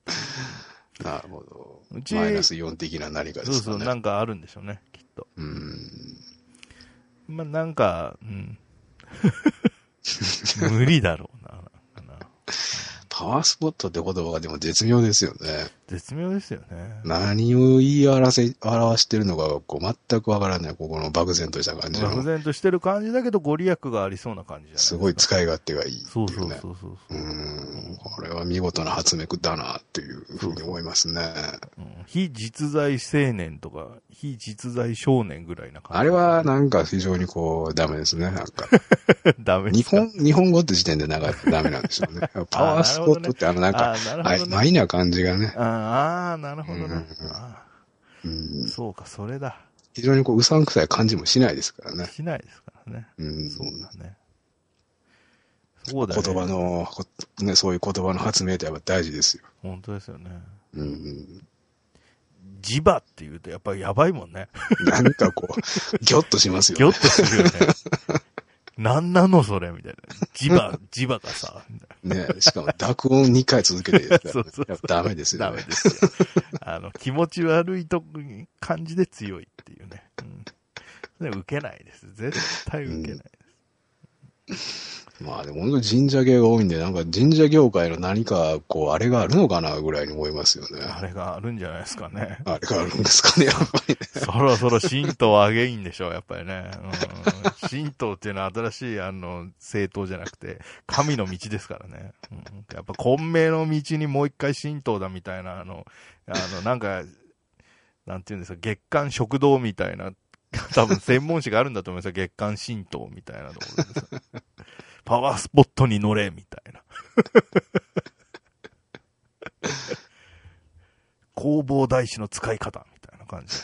Speaker 2: なるほど。うちマイナスよん的な何かですかね。
Speaker 1: そうそう、なんかあるんでしょうね、きっと。うん。まあ、なんか、うん。無理だろうな。
Speaker 2: パワースポットって言葉がでも絶妙ですよね。
Speaker 1: 絶妙ですよね。
Speaker 2: 何を言い表せ、表してるのか、こう、全くわからない、ここの漠然とした感じの。
Speaker 1: 漠然としてる感じだけど、ご利益がありそうな感じじゃないですか。
Speaker 2: すごい使い勝手がいいっていうね。
Speaker 1: そうそうそうそうそう。
Speaker 2: うん。これは見事な発明だな、っていうふうに思いますね。
Speaker 1: うん、非実在青年とか、非実在少年ぐらいな感じ、
Speaker 2: あれはなんか非常にこう、ダメですね、なんか。
Speaker 1: ダメですか。
Speaker 2: 日本、日本語って時点でなんかダメなんでしょうね。パワースポットってあのなんか、曖昧な感じがね。
Speaker 1: ああ、なるほどね。
Speaker 2: うん、
Speaker 1: そうか、それだ。
Speaker 2: 非常にこう、うさんくさい感じもしないですからね。
Speaker 1: しないですからね。
Speaker 2: うん、
Speaker 1: そうだね。そうだね。
Speaker 2: 言葉の、ね、そういう言葉の発明ってやっぱ大事ですよ。
Speaker 1: 本当ですよね。
Speaker 2: うん。
Speaker 1: 磁場って言うとやっぱりやばいもんね。
Speaker 2: なんかこう、ギョッとしますよ
Speaker 1: ね。ギョッとするよね。なんなのそれみたいな。磁場、磁場がさ。
Speaker 2: ねしかも濁音にかい続けて、そうそうやっぱダメですよね。
Speaker 1: ダメですよ。あの、気持ち悪いと感じで強いっていうね。うん、それ受けないです。絶対受けないです。うん、
Speaker 2: まあでも本当に神社系が多いんで、なんか神社業界の何か、こう、あれがあるのかなぐらいに思いますよね。
Speaker 1: あれがあるんじゃないですかね。
Speaker 2: あれがあるんですかね、やっぱりね。
Speaker 1: そろそろ神道アゲインでしょう、やっぱりね。うん、神道っていうのは新しい、あの、政党じゃなくて、神の道ですからね。うん、やっぱ、混迷の道にもう一回神道だみたいな、あの、あの、なんか、なんていうんですか、月刊食堂みたいな、多分専門誌があるんだと思いますよ。月刊神道みたいなところです。パワースポットに乗れみたいな。弘法大師の使い方みたいな感じ。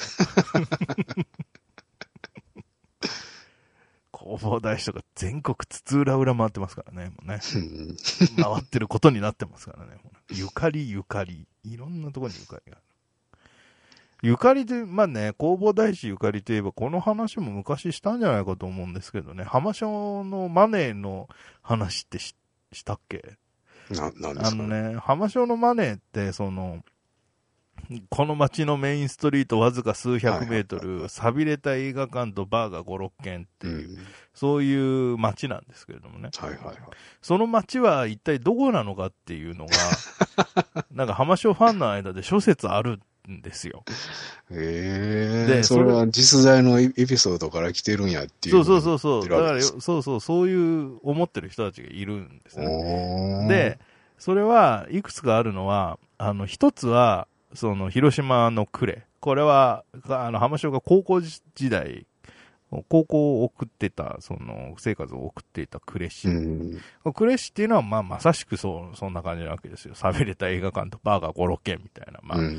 Speaker 1: 弘法大師とか全国津々浦々回ってますからね。もうね回ってることになってますからね。ゆかりゆかり。いろんなところにゆかりがある。ゆかりで、まあね、弘法大師ゆかりといえば、この話も昔したんじゃないかと思うんですけどね、浜省のマネーの話ってししたっけ？
Speaker 2: な、なんですかね。
Speaker 1: あのね、浜省のマネーって、その、この街のメインストリートわずか数百メートル、寂れた映画館とバーがご、ろっけんっていう、うん、そういう街なんですけれどもね。
Speaker 2: はいはいはい。
Speaker 1: その街は一体どこなのかっていうのが、なんか浜省ファンの間で諸説あるんですよ。
Speaker 2: へえ。で、それは実在のエピソードから来てるんやっていう。
Speaker 1: そうそうそうそう。だから、そうそう、そういう思ってる人たちがいるんですね。で、それはいくつかあるのは、あの、一つは、その、広島の呉。これは、あの、浜省が高校時代、高校を送ってた、その、生活を送っていた呉市。うん、呉市っていうのは、まあ、まさしくそう、そんな感じなわけですよ。寂れた映画館とバーがご、ろっけんみたいな、まあ、うんうんうん、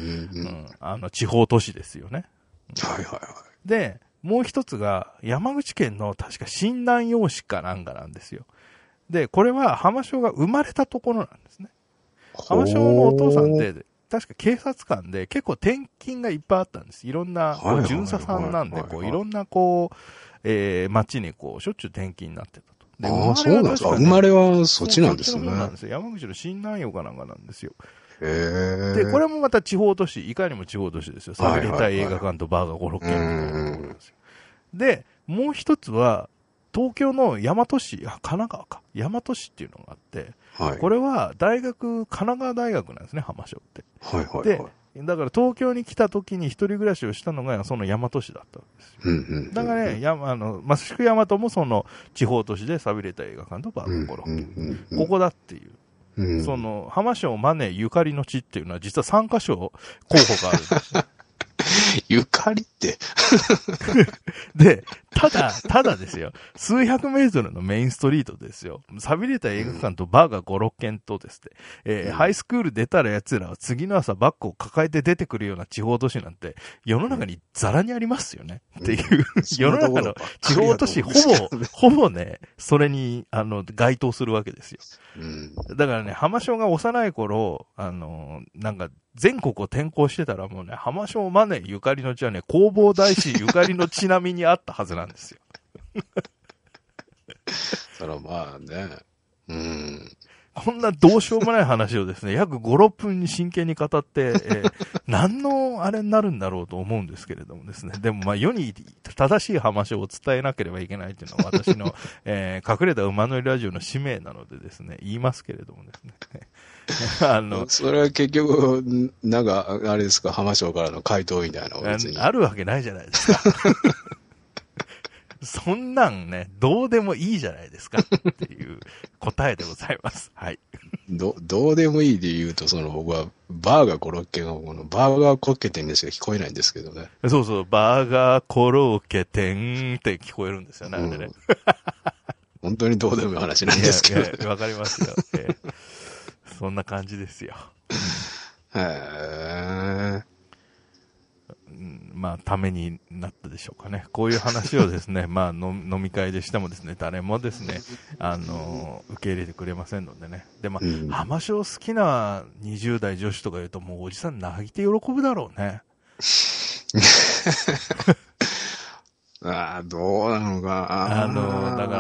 Speaker 1: あの、地方都市ですよね。
Speaker 2: はいはいはい。
Speaker 1: で、もう一つが、山口県の確か新南陽市かなんかなんですよ。で、これは浜省が生まれたところなんですね。浜省のお父さんって、確か警察官で結構転勤がいっぱいあったんです。いろんな、こう、巡査さんなんで、こう、いろんな、こう、えー、町にこう、しょっちゅう転勤になってたと。
Speaker 2: で、ああ、そうなんですか。生まれはそっちなんですね。
Speaker 1: そうなんですよ。山口の新南陽かなんかなんですよ。
Speaker 2: へ
Speaker 1: で、これもまた地方都市、いかにも地方都市ですよ。寂れた映画館とバーがご、ろっけんみたいなところなんですよ。で、もう一つは、東京の大和市、あ、神奈川か。大和市っていうのがあって、はい、これは大学、神奈川大学なんですね、浜省って。
Speaker 2: はいはいはい。
Speaker 1: で、だから東京に来た時に一人暮らしをしたのがその大和市だったんですよ。
Speaker 2: うんうんうんうん、
Speaker 1: だからね、やあの、まさしく大和もその地方都市で寂れた映画館とバーがご、ろっけん。ここだっていう。うん、その、浜省マネーゆかりの地っていうのは実はさんカ所候補があるんですね。
Speaker 2: ゆかりって
Speaker 1: で、ただ、ただですよ。数百メートルのメインストリートですよ。寂れた映画館とバーがご、ろっけんとですね、えーうん、ハイスクール出たら奴らは次の朝バッグを抱えて出てくるような地方都市なんて世の中にザラにありますよね。うん、っていう、世の中の地方都市ほぼ、ほぼね、それに、あの、該当するわけですよ。うん、だからね、浜省が幼い頃、あの、なんか、全国を転校してたらもうね、浜省マネーゆかりの地はね、弘法大師ゆかりの地並みにあったはずなんですよ。
Speaker 2: そらまあね。うん。
Speaker 1: こんなどうしようもない話をですね、約ご、ろっぷんに真剣に語って、えー、何のあれになるんだろうと思うんですけれどもですね。でもまあ世に正しい話を伝えなければいけないというのは私の、えー、隠れた馬乗りラジオの使命なのでですね、言いますけれどもですね。
Speaker 2: あの、それは結局、なんか、あれですか、浜省からの回答みたいなの
Speaker 1: 別にあるわけないじゃないですか。そんなんね、どうでもいいじゃないですかっていう答えでございます。はい。
Speaker 2: ど、どうでもいいで言うと、その僕は、バーガーコロッケの、このバーガーコロッケ店でしか聞こえないんですけどね。
Speaker 1: そうそう、バーガーコロッケ店って聞こえるんですよね、あれね。うん、
Speaker 2: 本当にどうでもいい話なんですけど、ね。
Speaker 1: いや、わかりますよ、えー。そんな感じですよ。
Speaker 2: へー。
Speaker 1: まあ、ためになったでしょうかね。こういう話をですね、まあの、飲み会でしてもですね、誰もですね、あの、受け入れてくれませんのでね。で、まあ、うん、浜省好きなにじゅう代女子とか言うと、もうおじさん泣いて喜ぶだろうね。
Speaker 2: ああ、どうなのか。
Speaker 1: あの、だから、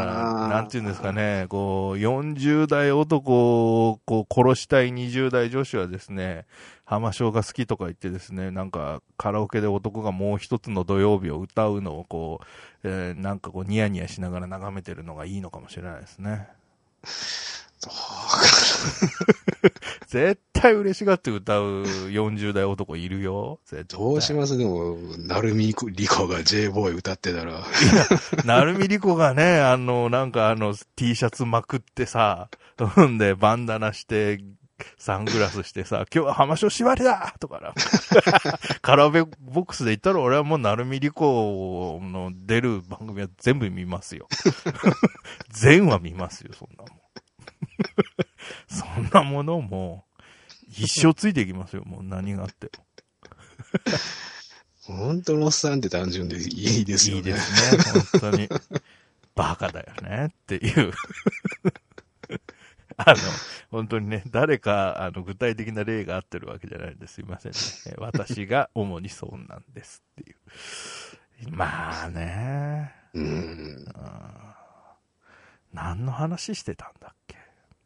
Speaker 1: なんていうんですかね、こう、よんじゅう代男をこう殺したいにじゅう代女子はですね、浜省が好きとか言ってですね、なんかカラオケで男がもう一つの土曜日を歌うのをこう、えー、なんかこうニヤニヤしながら眺めてるのがいいのかもしれないですね。
Speaker 2: どうか
Speaker 1: 絶対嬉しがって歌うよんじゅう代男いるよ。絶対
Speaker 2: どうしますでも、なるみりこが J ボーイ歌ってたら。
Speaker 1: いや、なるみりこがね、あの、なんかあの、T シャツまくってさ、ほんで、バンダナして、サングラスしてさ、今日は浜松縛りだとかな。カラオケボックスで言ったら俺はもうなるみりこの出る番組は全部見ますよ。全話見ますよ、そんなもん。そんなものも、一生ついていきますよ、もう何があって
Speaker 2: も。本当のおっさんって単純でいいですよね。
Speaker 1: いいですね、本当に。バカだよね、っていう。あの、本当にね、誰か、あの、具体的な例があってるわけじゃないんですいませんね。私が主にそうなんですっていう。まあね。
Speaker 2: うん。う
Speaker 1: ん、
Speaker 2: ん
Speaker 1: 何の話してたんだっけ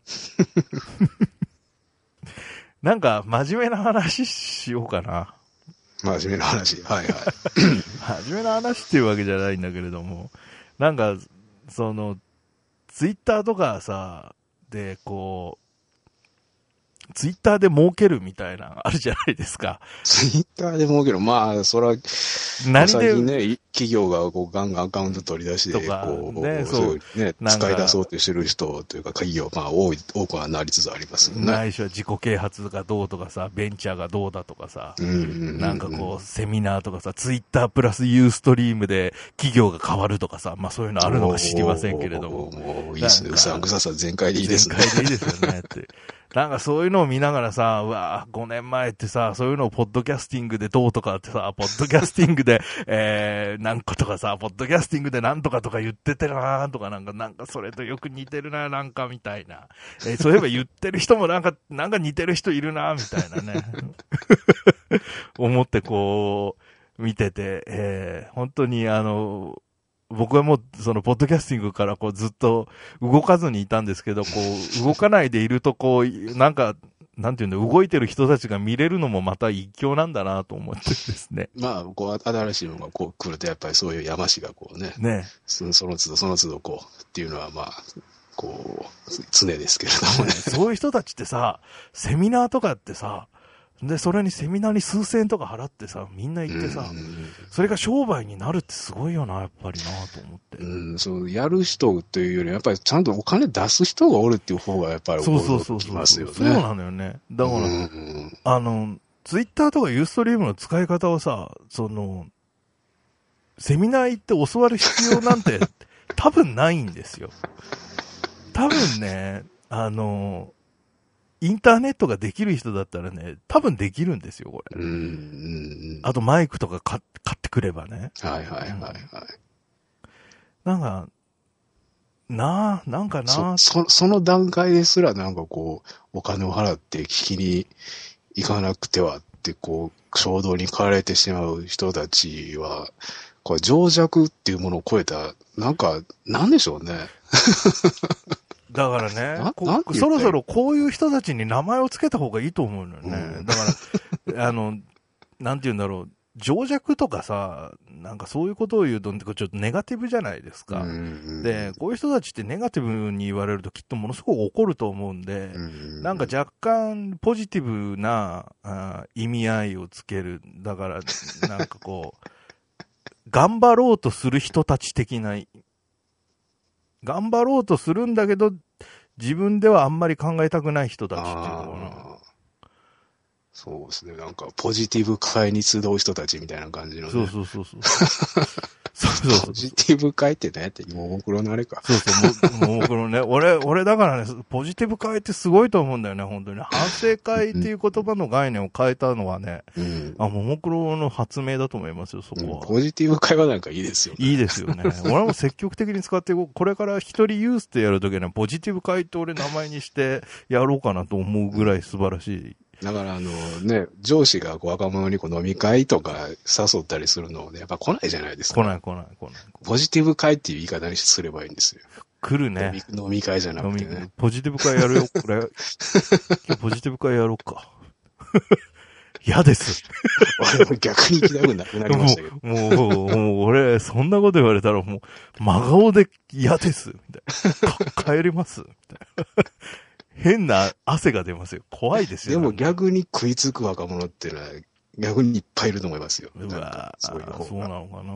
Speaker 1: なんか、真面目な話しようかな。
Speaker 2: 真面目な話。はいはい。
Speaker 1: 真面目な話っていうわけじゃないんだけれども、なんか、その、ツイッターとかさ、で、こう、ツイッターで儲けるみたいなのあるじゃないですか。
Speaker 2: ツイッターで儲ける。まあ、それは、
Speaker 1: 何で、
Speaker 2: 最近ね、企業がこうガンガンアカウント取り出して、
Speaker 1: とか
Speaker 2: こう、
Speaker 1: ね
Speaker 2: そういうね、
Speaker 1: なんか
Speaker 2: 使い出そうとしてる人というか、企業、まあ、多い、多くはなりつつありますよね。
Speaker 1: ないしは自己啓発がどうとかさ、ベンチャーがどうだとかさ、
Speaker 2: うんうんうんうん、
Speaker 1: なんかこう、セミナーとかさ、ツイッタープラスユーストリームで企業が変わるとかさ、まあそういうのあるのか知りませんけれども。
Speaker 2: もういいですね。うさんくささ全開でいいですね。
Speaker 1: 全開でいいですよねって。なんかそういうのを見ながらさ、うわぁ、ごねんまえってさ、そういうのをポッドキャスティングでどうとかってさ、ポッドキャスティングで、えー、なんことかさ、ポッドキャスティングでなんとかとか言っててなーとかなんか、なんかそれとよく似てるな、なんかみたいな。えー、そういえば言ってる人もなんか、なんか似てる人いるな、みたいなね。思ってこう、見てて、えー、本当にあの、僕はもう、その、ポッドキャスティングからこうずっと動かずにいたんですけど、こう、動かないでいるとこう、なんか、なんていうんだ、動いてる人たちが見れるのもまた一興なんだなと思ってですね。
Speaker 2: まあ、こう、新しいのがこう来ると、やっぱりそういう山師がこうね、
Speaker 1: ね。
Speaker 2: そ, その都度、その都度こう、っていうのはまあ、こう、常ですけれどもね。
Speaker 1: そういう人たちってさ、セミナーとかってさ、で、それにセミナーに数千円とか払ってさ、みんな行ってさ、それが商売になるってすごいよな、やっぱりなと思って。
Speaker 2: うん、そう、やる人というより、やっぱりちゃんとお金出す人がおるっていう方がやっぱり驚きますよね。
Speaker 1: そうなのよね。だから、うん、あの、ツイッターとかユーストリームの使い方をさ、その、セミナー行って教わる必要なんて多分ないんですよ。多分ね、あの、インターネットができる人だったらね、多分できるんですよ、これ。うん、あとマイクとか買ってくればね。
Speaker 2: はいはいはいはい。
Speaker 1: なんか、なあ、なんかなあ。
Speaker 2: そ、その段階ですらなんかこう、お金を払って聞きに行かなくてはって、こう、衝動に駆られてしまう人たちは、これ情弱っていうものを超えた、なんか、なんでしょうね。
Speaker 1: だからね、そろそろこういう人たちに名前をつけた方がいいと思うのよね。うん、だから、あの、なんて言うんだろう、情弱とかさ、なんかそういうことを言うと、ちょっとネガティブじゃないですか。で、こういう人たちってネガティブに言われるときっとものすごく怒ると思うんで、なんか若干ポジティブなあ意味合いをつける。だから、なんかこう、頑張ろうとする人たち的な、頑張ろうとするんだけど、自分ではあんまり考えたくない人たちっていうのかな。
Speaker 2: そうですね。なんか、ポジティブ会に集う人たちみたいな感じの、ね。
Speaker 1: そうそうそうそう。そうそうそう。
Speaker 2: ポジティブ会って何やって、ももクロのあれか。
Speaker 1: そうそう、ももクロね。俺、俺だからね、ポジティブ会ってすごいと思うんだよね、本当に。反省会っていう言葉の概念を変えたのはね、うん、あ、ももクロの発明だと思いますよ、そこは。
Speaker 2: うん、ポジティブ会はなんかいいですよね。
Speaker 1: いいですよね。俺も積極的に使っていこう。これから一人ユースでやるときはね、ポジティブ会って俺名前にしてやろうかなと思うぐらい素晴らしい。
Speaker 2: だからあのね、上司がこう若者にこう飲み会とか誘ったりするのをね、やっぱ来ないじゃないですか。
Speaker 1: 来ない来ない来ない。
Speaker 2: ポジティブ会っていう言い方にすればいいんですよ。
Speaker 1: 来るね。
Speaker 2: 飲み、飲み会じゃなくてね。
Speaker 1: ポジティブ会やるよ、これ。今日ポジティブ会やろうか。 嫌です。
Speaker 2: 俺も逆に行きたくなくなりましたけど。
Speaker 1: もう、もう、もう俺、そんなこと言われたらもう、真顔で嫌です。みたいな。帰ります。みたいな。変な汗が出ますよ。怖いですよ。
Speaker 2: でも逆に食いつく若者っていうのは、逆にいっぱいいると思いますよ。
Speaker 1: うわ
Speaker 2: そういう方が。
Speaker 1: そうなのかな、うん、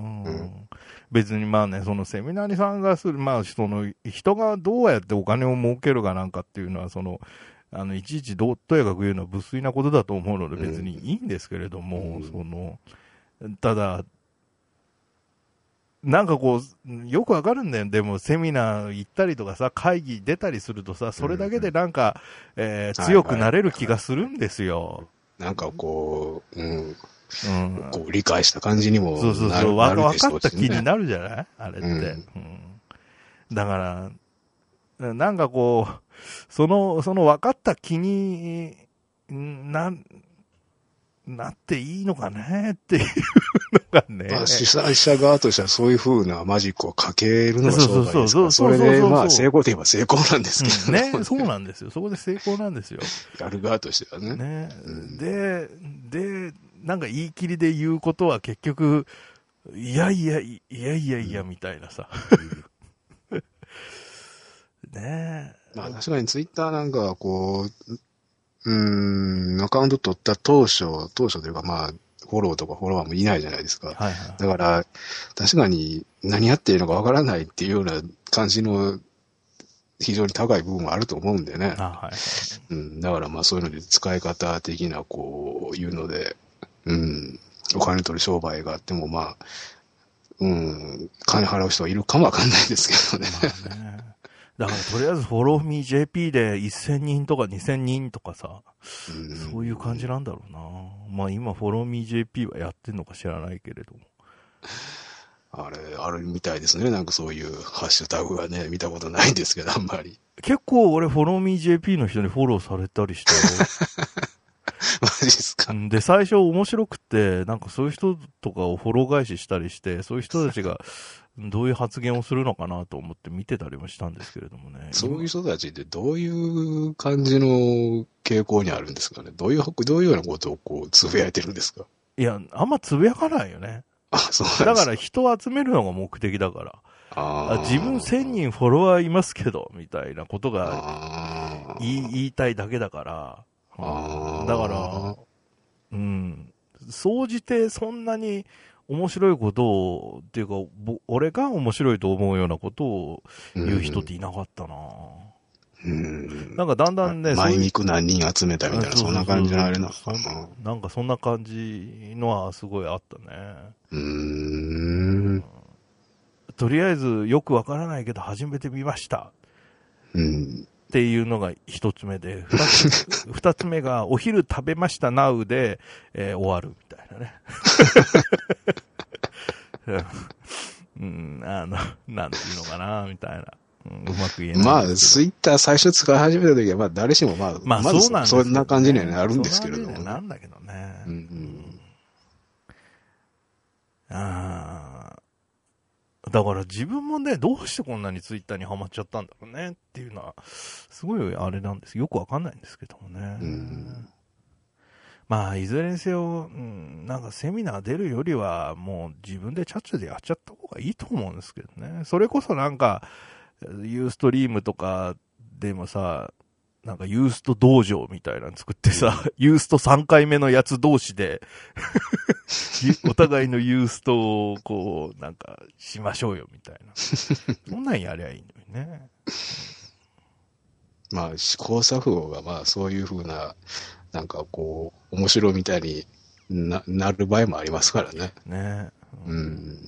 Speaker 2: 別
Speaker 1: にまあね、そのセミナーに参加する、まあその人がどうやってお金を儲けるかなんかっていうのは、その、あの、いちいちどう、とやかく言うのは無粋なことだと思うので別にいいんですけれども、うん、その、ただ、なんかこう、よくわかるんだよ。でも、セミナー行ったりとかさ、会議出たりするとさ、それだけでなんか、うんえー、強くなれる気がするんですよ。はいはいはい
Speaker 2: なんかこう、うん。うん、こう理解した感じにもなる。
Speaker 1: そうそうそう、わ、分かった気になるじゃないあれって、うんうん。だから、なんかこう、その、その分かった気にな、なっていいのかねっていうのがね。
Speaker 2: まあ、主催者側としてはそういう風なマジックをかけるのが商売ですから、それでまあ成功といえば成功なんですけど
Speaker 1: ね。ね、そうなんですよ。そこで成功なんですよ。
Speaker 2: やる側としてはね。
Speaker 1: ね、うん、で、で、なんか言い切りで言うことは結局、いやいや、いやいやいや、みたいなさ。うん、ねえ。
Speaker 2: まあ確かにツイッターなんかはこう、うーん、アカウント取った当初、当初というかまあ、フォローとかフォロワーもいないじゃないですか。はいはい、だから、確かに何やっていいのかわからないっていうような感じの非常に高い部分もあると思うんでね。あはいはいうん、だからまあそういうので使い方的なこういうので、うん、お金取る商売があってもまあ、うん、金払う人はいるかもわかんないですけどね。まあね
Speaker 1: だからとりあえずフォローミー ジェーピー でせんにんとかにせんにんとかさ、うん、そういう感じなんだろうな。まあ今フォローミー ジェーピー はやってんのか知らないけれども。
Speaker 2: あれ、あるみたいですね。なんかそういうハッシュタグはね、見たことないんですけど、あんまり。
Speaker 1: 結構俺フォローミー ジェーピー の人にフォローされたりして。
Speaker 2: マジっすか。
Speaker 1: で、最初面白くて、なんかそういう人とかをフォロー返ししたりして、そういう人たちがどういう発言をするのかなと思って見てたりもしたんですけれどもね。
Speaker 2: そういう人たちってどういう感じの傾向にあるんですかね。どういう、どういうようなことをこう、つぶやいてるんですか。
Speaker 1: いや、あんまつぶやかないよね。
Speaker 2: あ、そうなんですか。
Speaker 1: だから人を集めるのが目的だから。あ自分せんにんフォロワーいますけど、みたいなことが言い言いたいだけだから。うん、だから、うん。総じてそんなに面白いことを、っていうか、俺が面白いと思うようなことを言う人っていなかったな。うん。なんかだんだんね、
Speaker 2: マイミク何人集めたみたいな、そんな感じのあれなのか
Speaker 1: な。なんかそんな感じのはすごいあったね。うーん。うんとりあえずよくわからないけど初めて見ました。うん。っていうのが一つ目で、二つ、二つ目がお昼食べましたなうで、えー、終わるみたいなね。うん、あの、なんていうのかな、みたいな。うん、うまく言えない。
Speaker 2: まあ、ツイッター最初使い始めた時は、まあ誰しもまあ、まあ、まずそんな感じにはなるんですけれども、ね。
Speaker 1: なんだけどね。うん、うん、ああ。だから自分もね、どうしてこんなにツイッターにハマっちゃったんだろうねっていうのは、すごいあれなんです。よくわかんないんですけどもね。うん、まあ、いずれにせよ、うん、なんかセミナー出るよりは、もう自分でチャッチャでやっちゃった方がいいと思うんですけどね。それこそなんか、ユーストリームとかでもさ、なんかユースト道場みたいなの作ってさ、ユーストさんかいめのやつ同士で、お互いのユーストをこう、なんかしましょうよみたいな。そんなんやりゃいいのにね。
Speaker 2: まあ、試行錯誤がまあそういう風な、なんかこう、面白みたいにな、なる場合もありますからね。ね、
Speaker 1: うん。うん。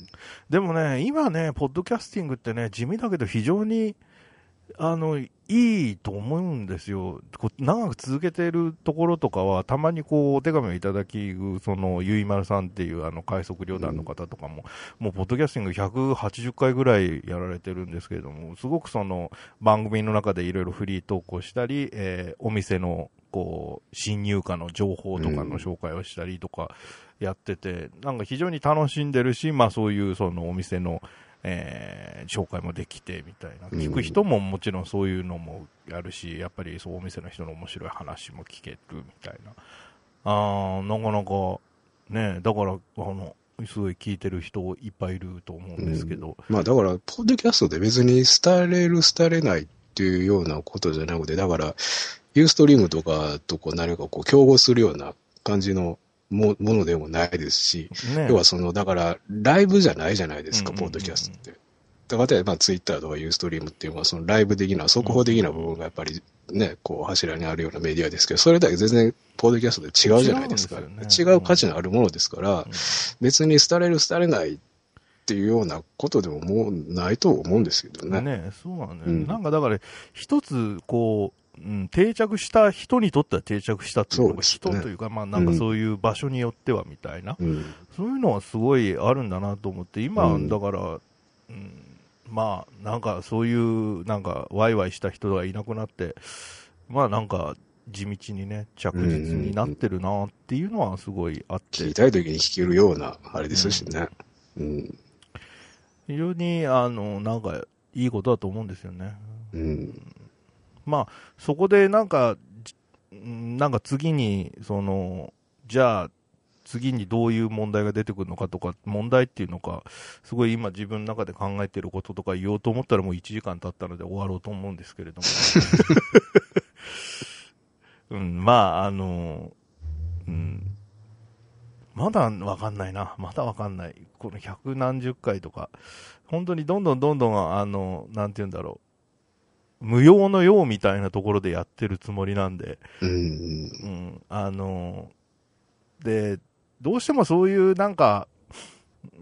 Speaker 1: でもね、今ね、ポッドキャスティングってね、地味だけど非常に、あの、いいと思うんですよ。長く続けているところとかは、たまにこう、お手紙をいただき、その、ゆいまるさんっていう、あの、快速旅団の方とかも、うん、もう、ポッドキャスティングひゃくはちじゅっかいぐらいやられてるんですけれども、すごくその、番組の中でいろいろフリートークをしたり、えー、お店の、こう、新入荷の情報とかの紹介をしたりとか、やってて、なんか非常に楽しんでるし、まあそういう、その、お店の、えー、紹介もできてみたいな。聞く人ももちろんそういうのもやるし、やっぱりそうお店の人の面白い話も聞けるみたいな。 ああ、なかなか、ね、だから、あの、すごい聞いてる人いっぱいいると思うんですけど。
Speaker 2: うん、まあだから、ポッドキャストで別に廃れる、廃れないっていうようなことじゃなくて、だから、ユーストリームとかとこう何かこう競合するような感じのもものでもないですし、ね、要はその、だから、ライブじゃないじゃないですか、うんうんうんうん、ポッドキャストって。だから、まあ、ツイッターとかユーストリームっていうのは、そのライブ的な、速報的な部分がやっぱりね、こう、柱にあるようなメディアですけど、それだけ全然、ポッドキャストで違うじゃないですか。違うんですよね、違う価値のあるものですから、うん、別に廃れる、廃れないっていうようなことでももうないと思うんですけどね。
Speaker 1: ね、そうなんだよね。うん、なんかだから、一つ、こう、うん、定着した人にとっては定着したっていうのが、人というか、まあなんかそういう場所によってはみたいな、うん、そういうのはすごいあるんだなと思って、今、うん、だから、うん、まあなんかそういうなんかワイワイした人がいなくなって、まあなんか地道にね、着実になってるなっていうのはすごいあって。
Speaker 2: 聞きたい時に弾けるような、あれですしね。うん、うん、
Speaker 1: 非常に、あの、なんかいいことだと思うんですよね。
Speaker 2: うん
Speaker 1: まあ、そこでなんか、なんか次に、その、じゃあ、次にどういう問題が出てくるのかとか、問題っていうのか、すごい今自分の中で考えていることとか言おうと思ったらもういちじかん経ったので終わろうと思うんですけれども。うん、まあ、あの、うん、まだわかんないな。まだわかんない。この百何十回とか、本当にどんどんどんどん、あの、なんて言うんだろう。無用の用みたいなところでやってるつもりなんで、
Speaker 2: うん、うん
Speaker 1: うん、あの、で、どうしてもそういうなんか、うん、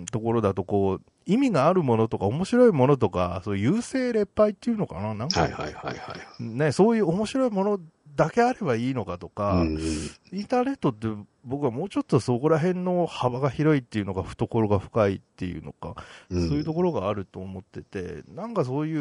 Speaker 1: ところだとこう、意味があるものとか面白いものとか、そういう優勢劣敗っていうのかななんか、
Speaker 2: はいはいはいはい。
Speaker 1: ね、そういう面白いものだけあればいいのかとか、
Speaker 2: うんうん、
Speaker 1: インターネットって僕はもうちょっとそこら辺の幅が広いっていうのか、懐が深いっていうのか、うん、そういうところがあると思ってて、なんかそういう、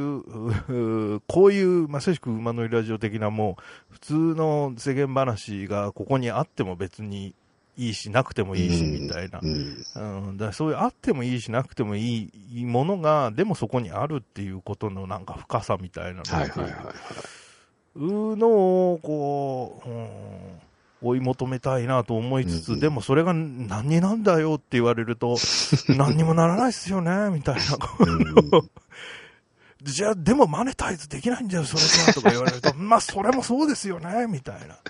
Speaker 1: こういうまさしく馬乗りラジオ的なもう、普通の世間話がここにあっても別にいいし、なくてもいいし、みたいな。うんうん、だからそういうあってもいいし、なくてもいいものが、でもそこにあるっていうことのなんか深さみたいなの
Speaker 2: はいはいはいはい。
Speaker 1: うのを、こう、うん追い求めたいなと思いつつ、うんうん、でもそれが何になんだよって言われると、何にもならないっすよね、みたいな。うん、じゃあ、でもマネタイズできないんだよ、それじゃとか言われると、まあ、それもそうですよね、みたいな。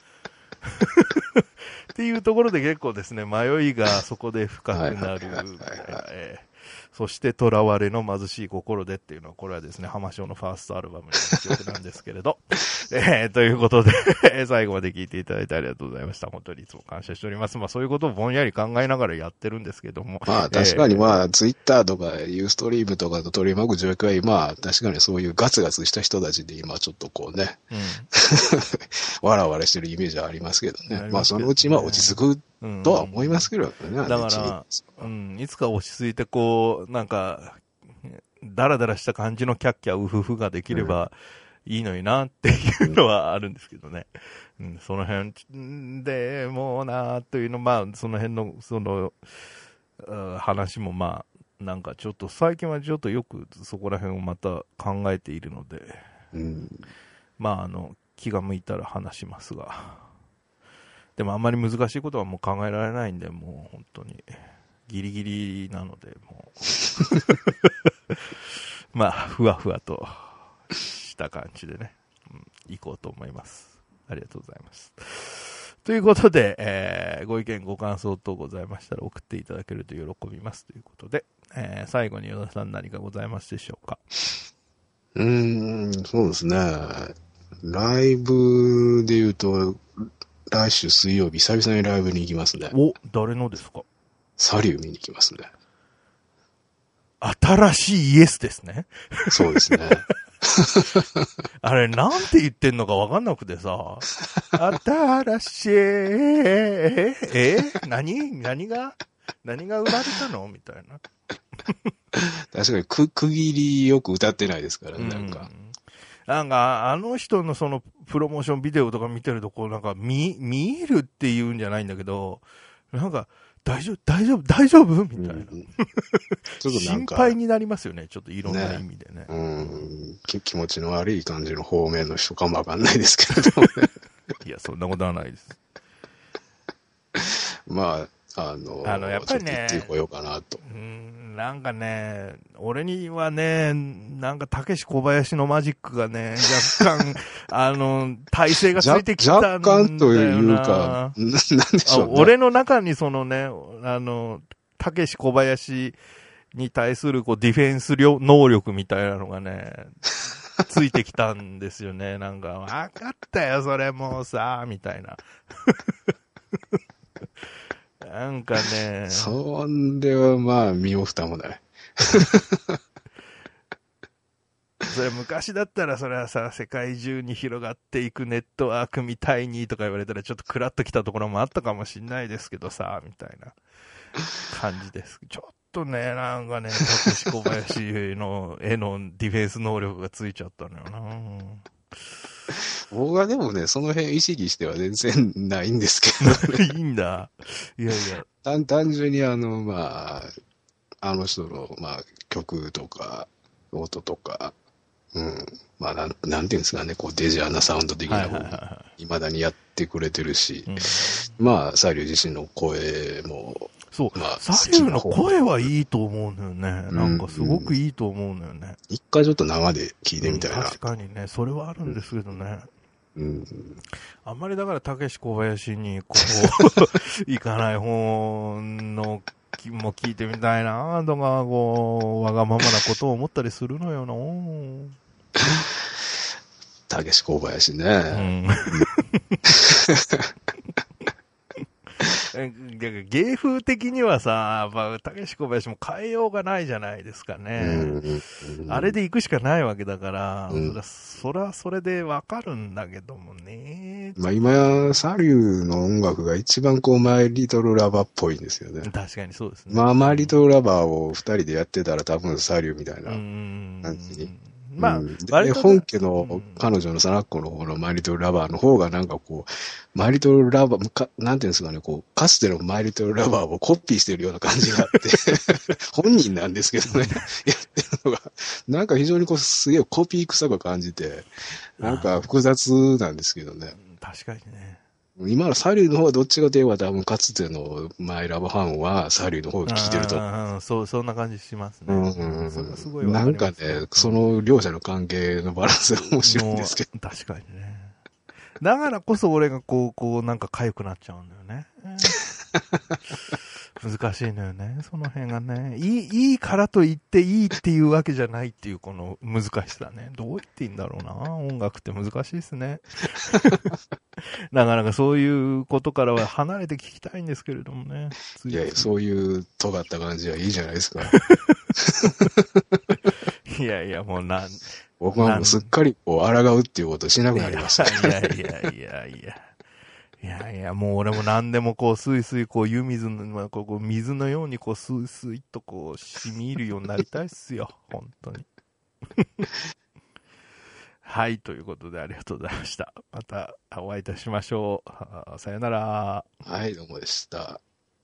Speaker 1: っていうところで結構ですね、迷いがそこで深くなるみたいな。そして囚われの貧しい心でっていうのは、これはですね、浜翔のファーストアルバムの曲なんですけれど、えー、ということで、最後まで聞いていただいてありがとうございました。本当にいつも感謝しております。まあそういうことをぼんやり考えながらやってるんですけども。
Speaker 2: まあ確かにまあ、ツイッターとかユーストリームとかと取り巻く状況は今、確かにそういうガツガツした人たちで今ちょっとこうね、うん、わらわらしてるイメージはありますけどね。まあ、ね、まあそのうちまあ落ち着くとは思いますけどね。うん、
Speaker 1: だから、うん、いつか落ち着いてこう、なんか、ダラダラした感じのキャッキャウフフができればいいのになっていうのはあるんですけどね。うん、その辺でもうなというの、まあ、その辺の、その、話もまあ、なんかちょっと最近はちょっとよくそこら辺をまた考えているので、
Speaker 2: うん、
Speaker 1: まあ、あの、気が向いたら話しますが。でもあんまり難しいことはもう考えられないんで、もう本当に。ギリギリなので、もう。まあ、ふわふわとした感じでね、うん、行こうと思います。ありがとうございます。ということで、えー、ご意見ご感想等ございましたら送っていただけると喜びますということで、えー、最後に与田さん何かございますでしょうか。
Speaker 2: うーん、そうですね。ライブで言うと、来週水曜日、久々にライブに行きますね。
Speaker 1: お、誰のですか？
Speaker 2: サリュー見に行きますね。
Speaker 1: 新しいイエスですね。
Speaker 2: そうですね。
Speaker 1: あれ、なんて言ってんのか分かんなくてさ。新しい、ええ何何が何が生まれたのみたいな。
Speaker 2: 確かにく、区切りよく歌ってないですからね、なんか。
Speaker 1: うんなんか、あの人のそのプロモーションビデオとか見てると、こうなんか、見、見るって言うんじゃないんだけど、なんか、大丈夫、大丈夫、大丈夫みたいな。うん、ちょっとなんか心配になりますよね、ちょっといろんな意味でね。ね
Speaker 2: うん、気持ちの悪い感じの方面の人かもわかんないですけれどもね。
Speaker 1: いや、そんなことはないです。
Speaker 2: まあ、あの、
Speaker 1: あのやっぱりね
Speaker 2: ちょっと言ってこようかなと。
Speaker 1: うん、なんかね、俺にはね、なんか、たけし小林のマジックがね、若干、あの、体勢がついてきたんだよな。
Speaker 2: 若干というか、なんでしょうね。
Speaker 1: 俺の中にそのね、あの、たけし小林に対するこうディフェンス能力みたいなのがね、ついてきたんですよね。なんか、わかったよ、それもうさ、みたいな。なんかね。
Speaker 2: そんではまあ、身も蓋もない。
Speaker 1: それ昔だったらそれはさ、世界中に広がっていくネットワークみたいにとか言われたらちょっとクラッときたところもあったかもしんないですけどさ、みたいな感じです。ちょっとね、なんかね、たけし小林の絵のディフェンス能力がついちゃったのよな。
Speaker 2: 僕はでもね、その辺意識しては全然ないんですけど、ね、
Speaker 1: いいんだ。いやいや。
Speaker 2: 単単純にあの、まあ、あの人の、まあ、曲とか、音とか、うん。まあ、なん、なんていうんですかね、こう、デジャーなサウンド的な部分、未だにやってくれてるし、うん、まあ、サリュウ自身の声も、
Speaker 1: そう、
Speaker 2: まあ、
Speaker 1: サリュウの声はいいと思うのよね。なんかすごくいいと思うのよね。
Speaker 2: 一回ちょっと生で聞いてみたいな。うん、
Speaker 1: 確かにね、それはあるんですけどね。
Speaker 2: うん、
Speaker 1: あんまりだから、たけし小林に、こう、いかない方の、も聞いてみたいなとか、こう、わがままなことを思ったりするのよな。
Speaker 2: たけし小林ね。うん
Speaker 1: 芸風的にはさ、まあ、たけし小林も変えようがないじゃないですかね。うんうん、あれで行くしかないわけだから、うん、それはそれでわかるんだけどもね。
Speaker 2: まあ今、サリュウの音楽が一番こう、マイリトルラバーっぽいんですよね。
Speaker 1: 確かにそうですね。
Speaker 2: まあ、マイリトルラバーを二人でやってたら多分サリュウみたいな感じに。まあ、うん、で本家の彼女のサナッコの方のマイリトルラバーの方がなんかこう、マイリトルラバー、かなんていうんですかね、こう、かつてのマイリトルラバーをコピーしてるような感じがあって、本人なんですけどね、やってるのが、なんか非常にこう、すげえコピー臭く感じて、なんか複雑なんですけどね。
Speaker 1: 確かにね。
Speaker 2: 今のサリュウの方はどっちかといえば多分かつてのマイラブファンはサリュウの方を聞いてると。
Speaker 1: うん、そう、そんな感じしますね。
Speaker 2: うん、それはすごいわかります。なんかね、その両者の関係のバランスが面白いんですけど。
Speaker 1: 確かにね。だからこそ俺がこう、こうなんか痒くなっちゃうんだよね。難しいのよね、その辺がね。いい、いいからと言っていいっていうわけじゃないっていうこの難しさね。どう言っていいんだろうな。音楽って難しいですね。なかなかそういうことからは離れて聞きたいんですけれどもね。
Speaker 2: いやいや、そういう尖った感じはいいじゃないですか。
Speaker 1: いやいや、もうなん、
Speaker 2: 僕はもうすっかりこう、抗うっていうことをしなくなりました。
Speaker 1: いやいやいやいや。いやいや、もう俺も何でもこう、スイスイこう、湯水の、こう、水のようにこう、スイスイとこう、染み入るようになりたいっすよ。本当に。はい、ということでありがとうございました。またお会いいたしましょう。さよなら。
Speaker 2: はい、どうもでした。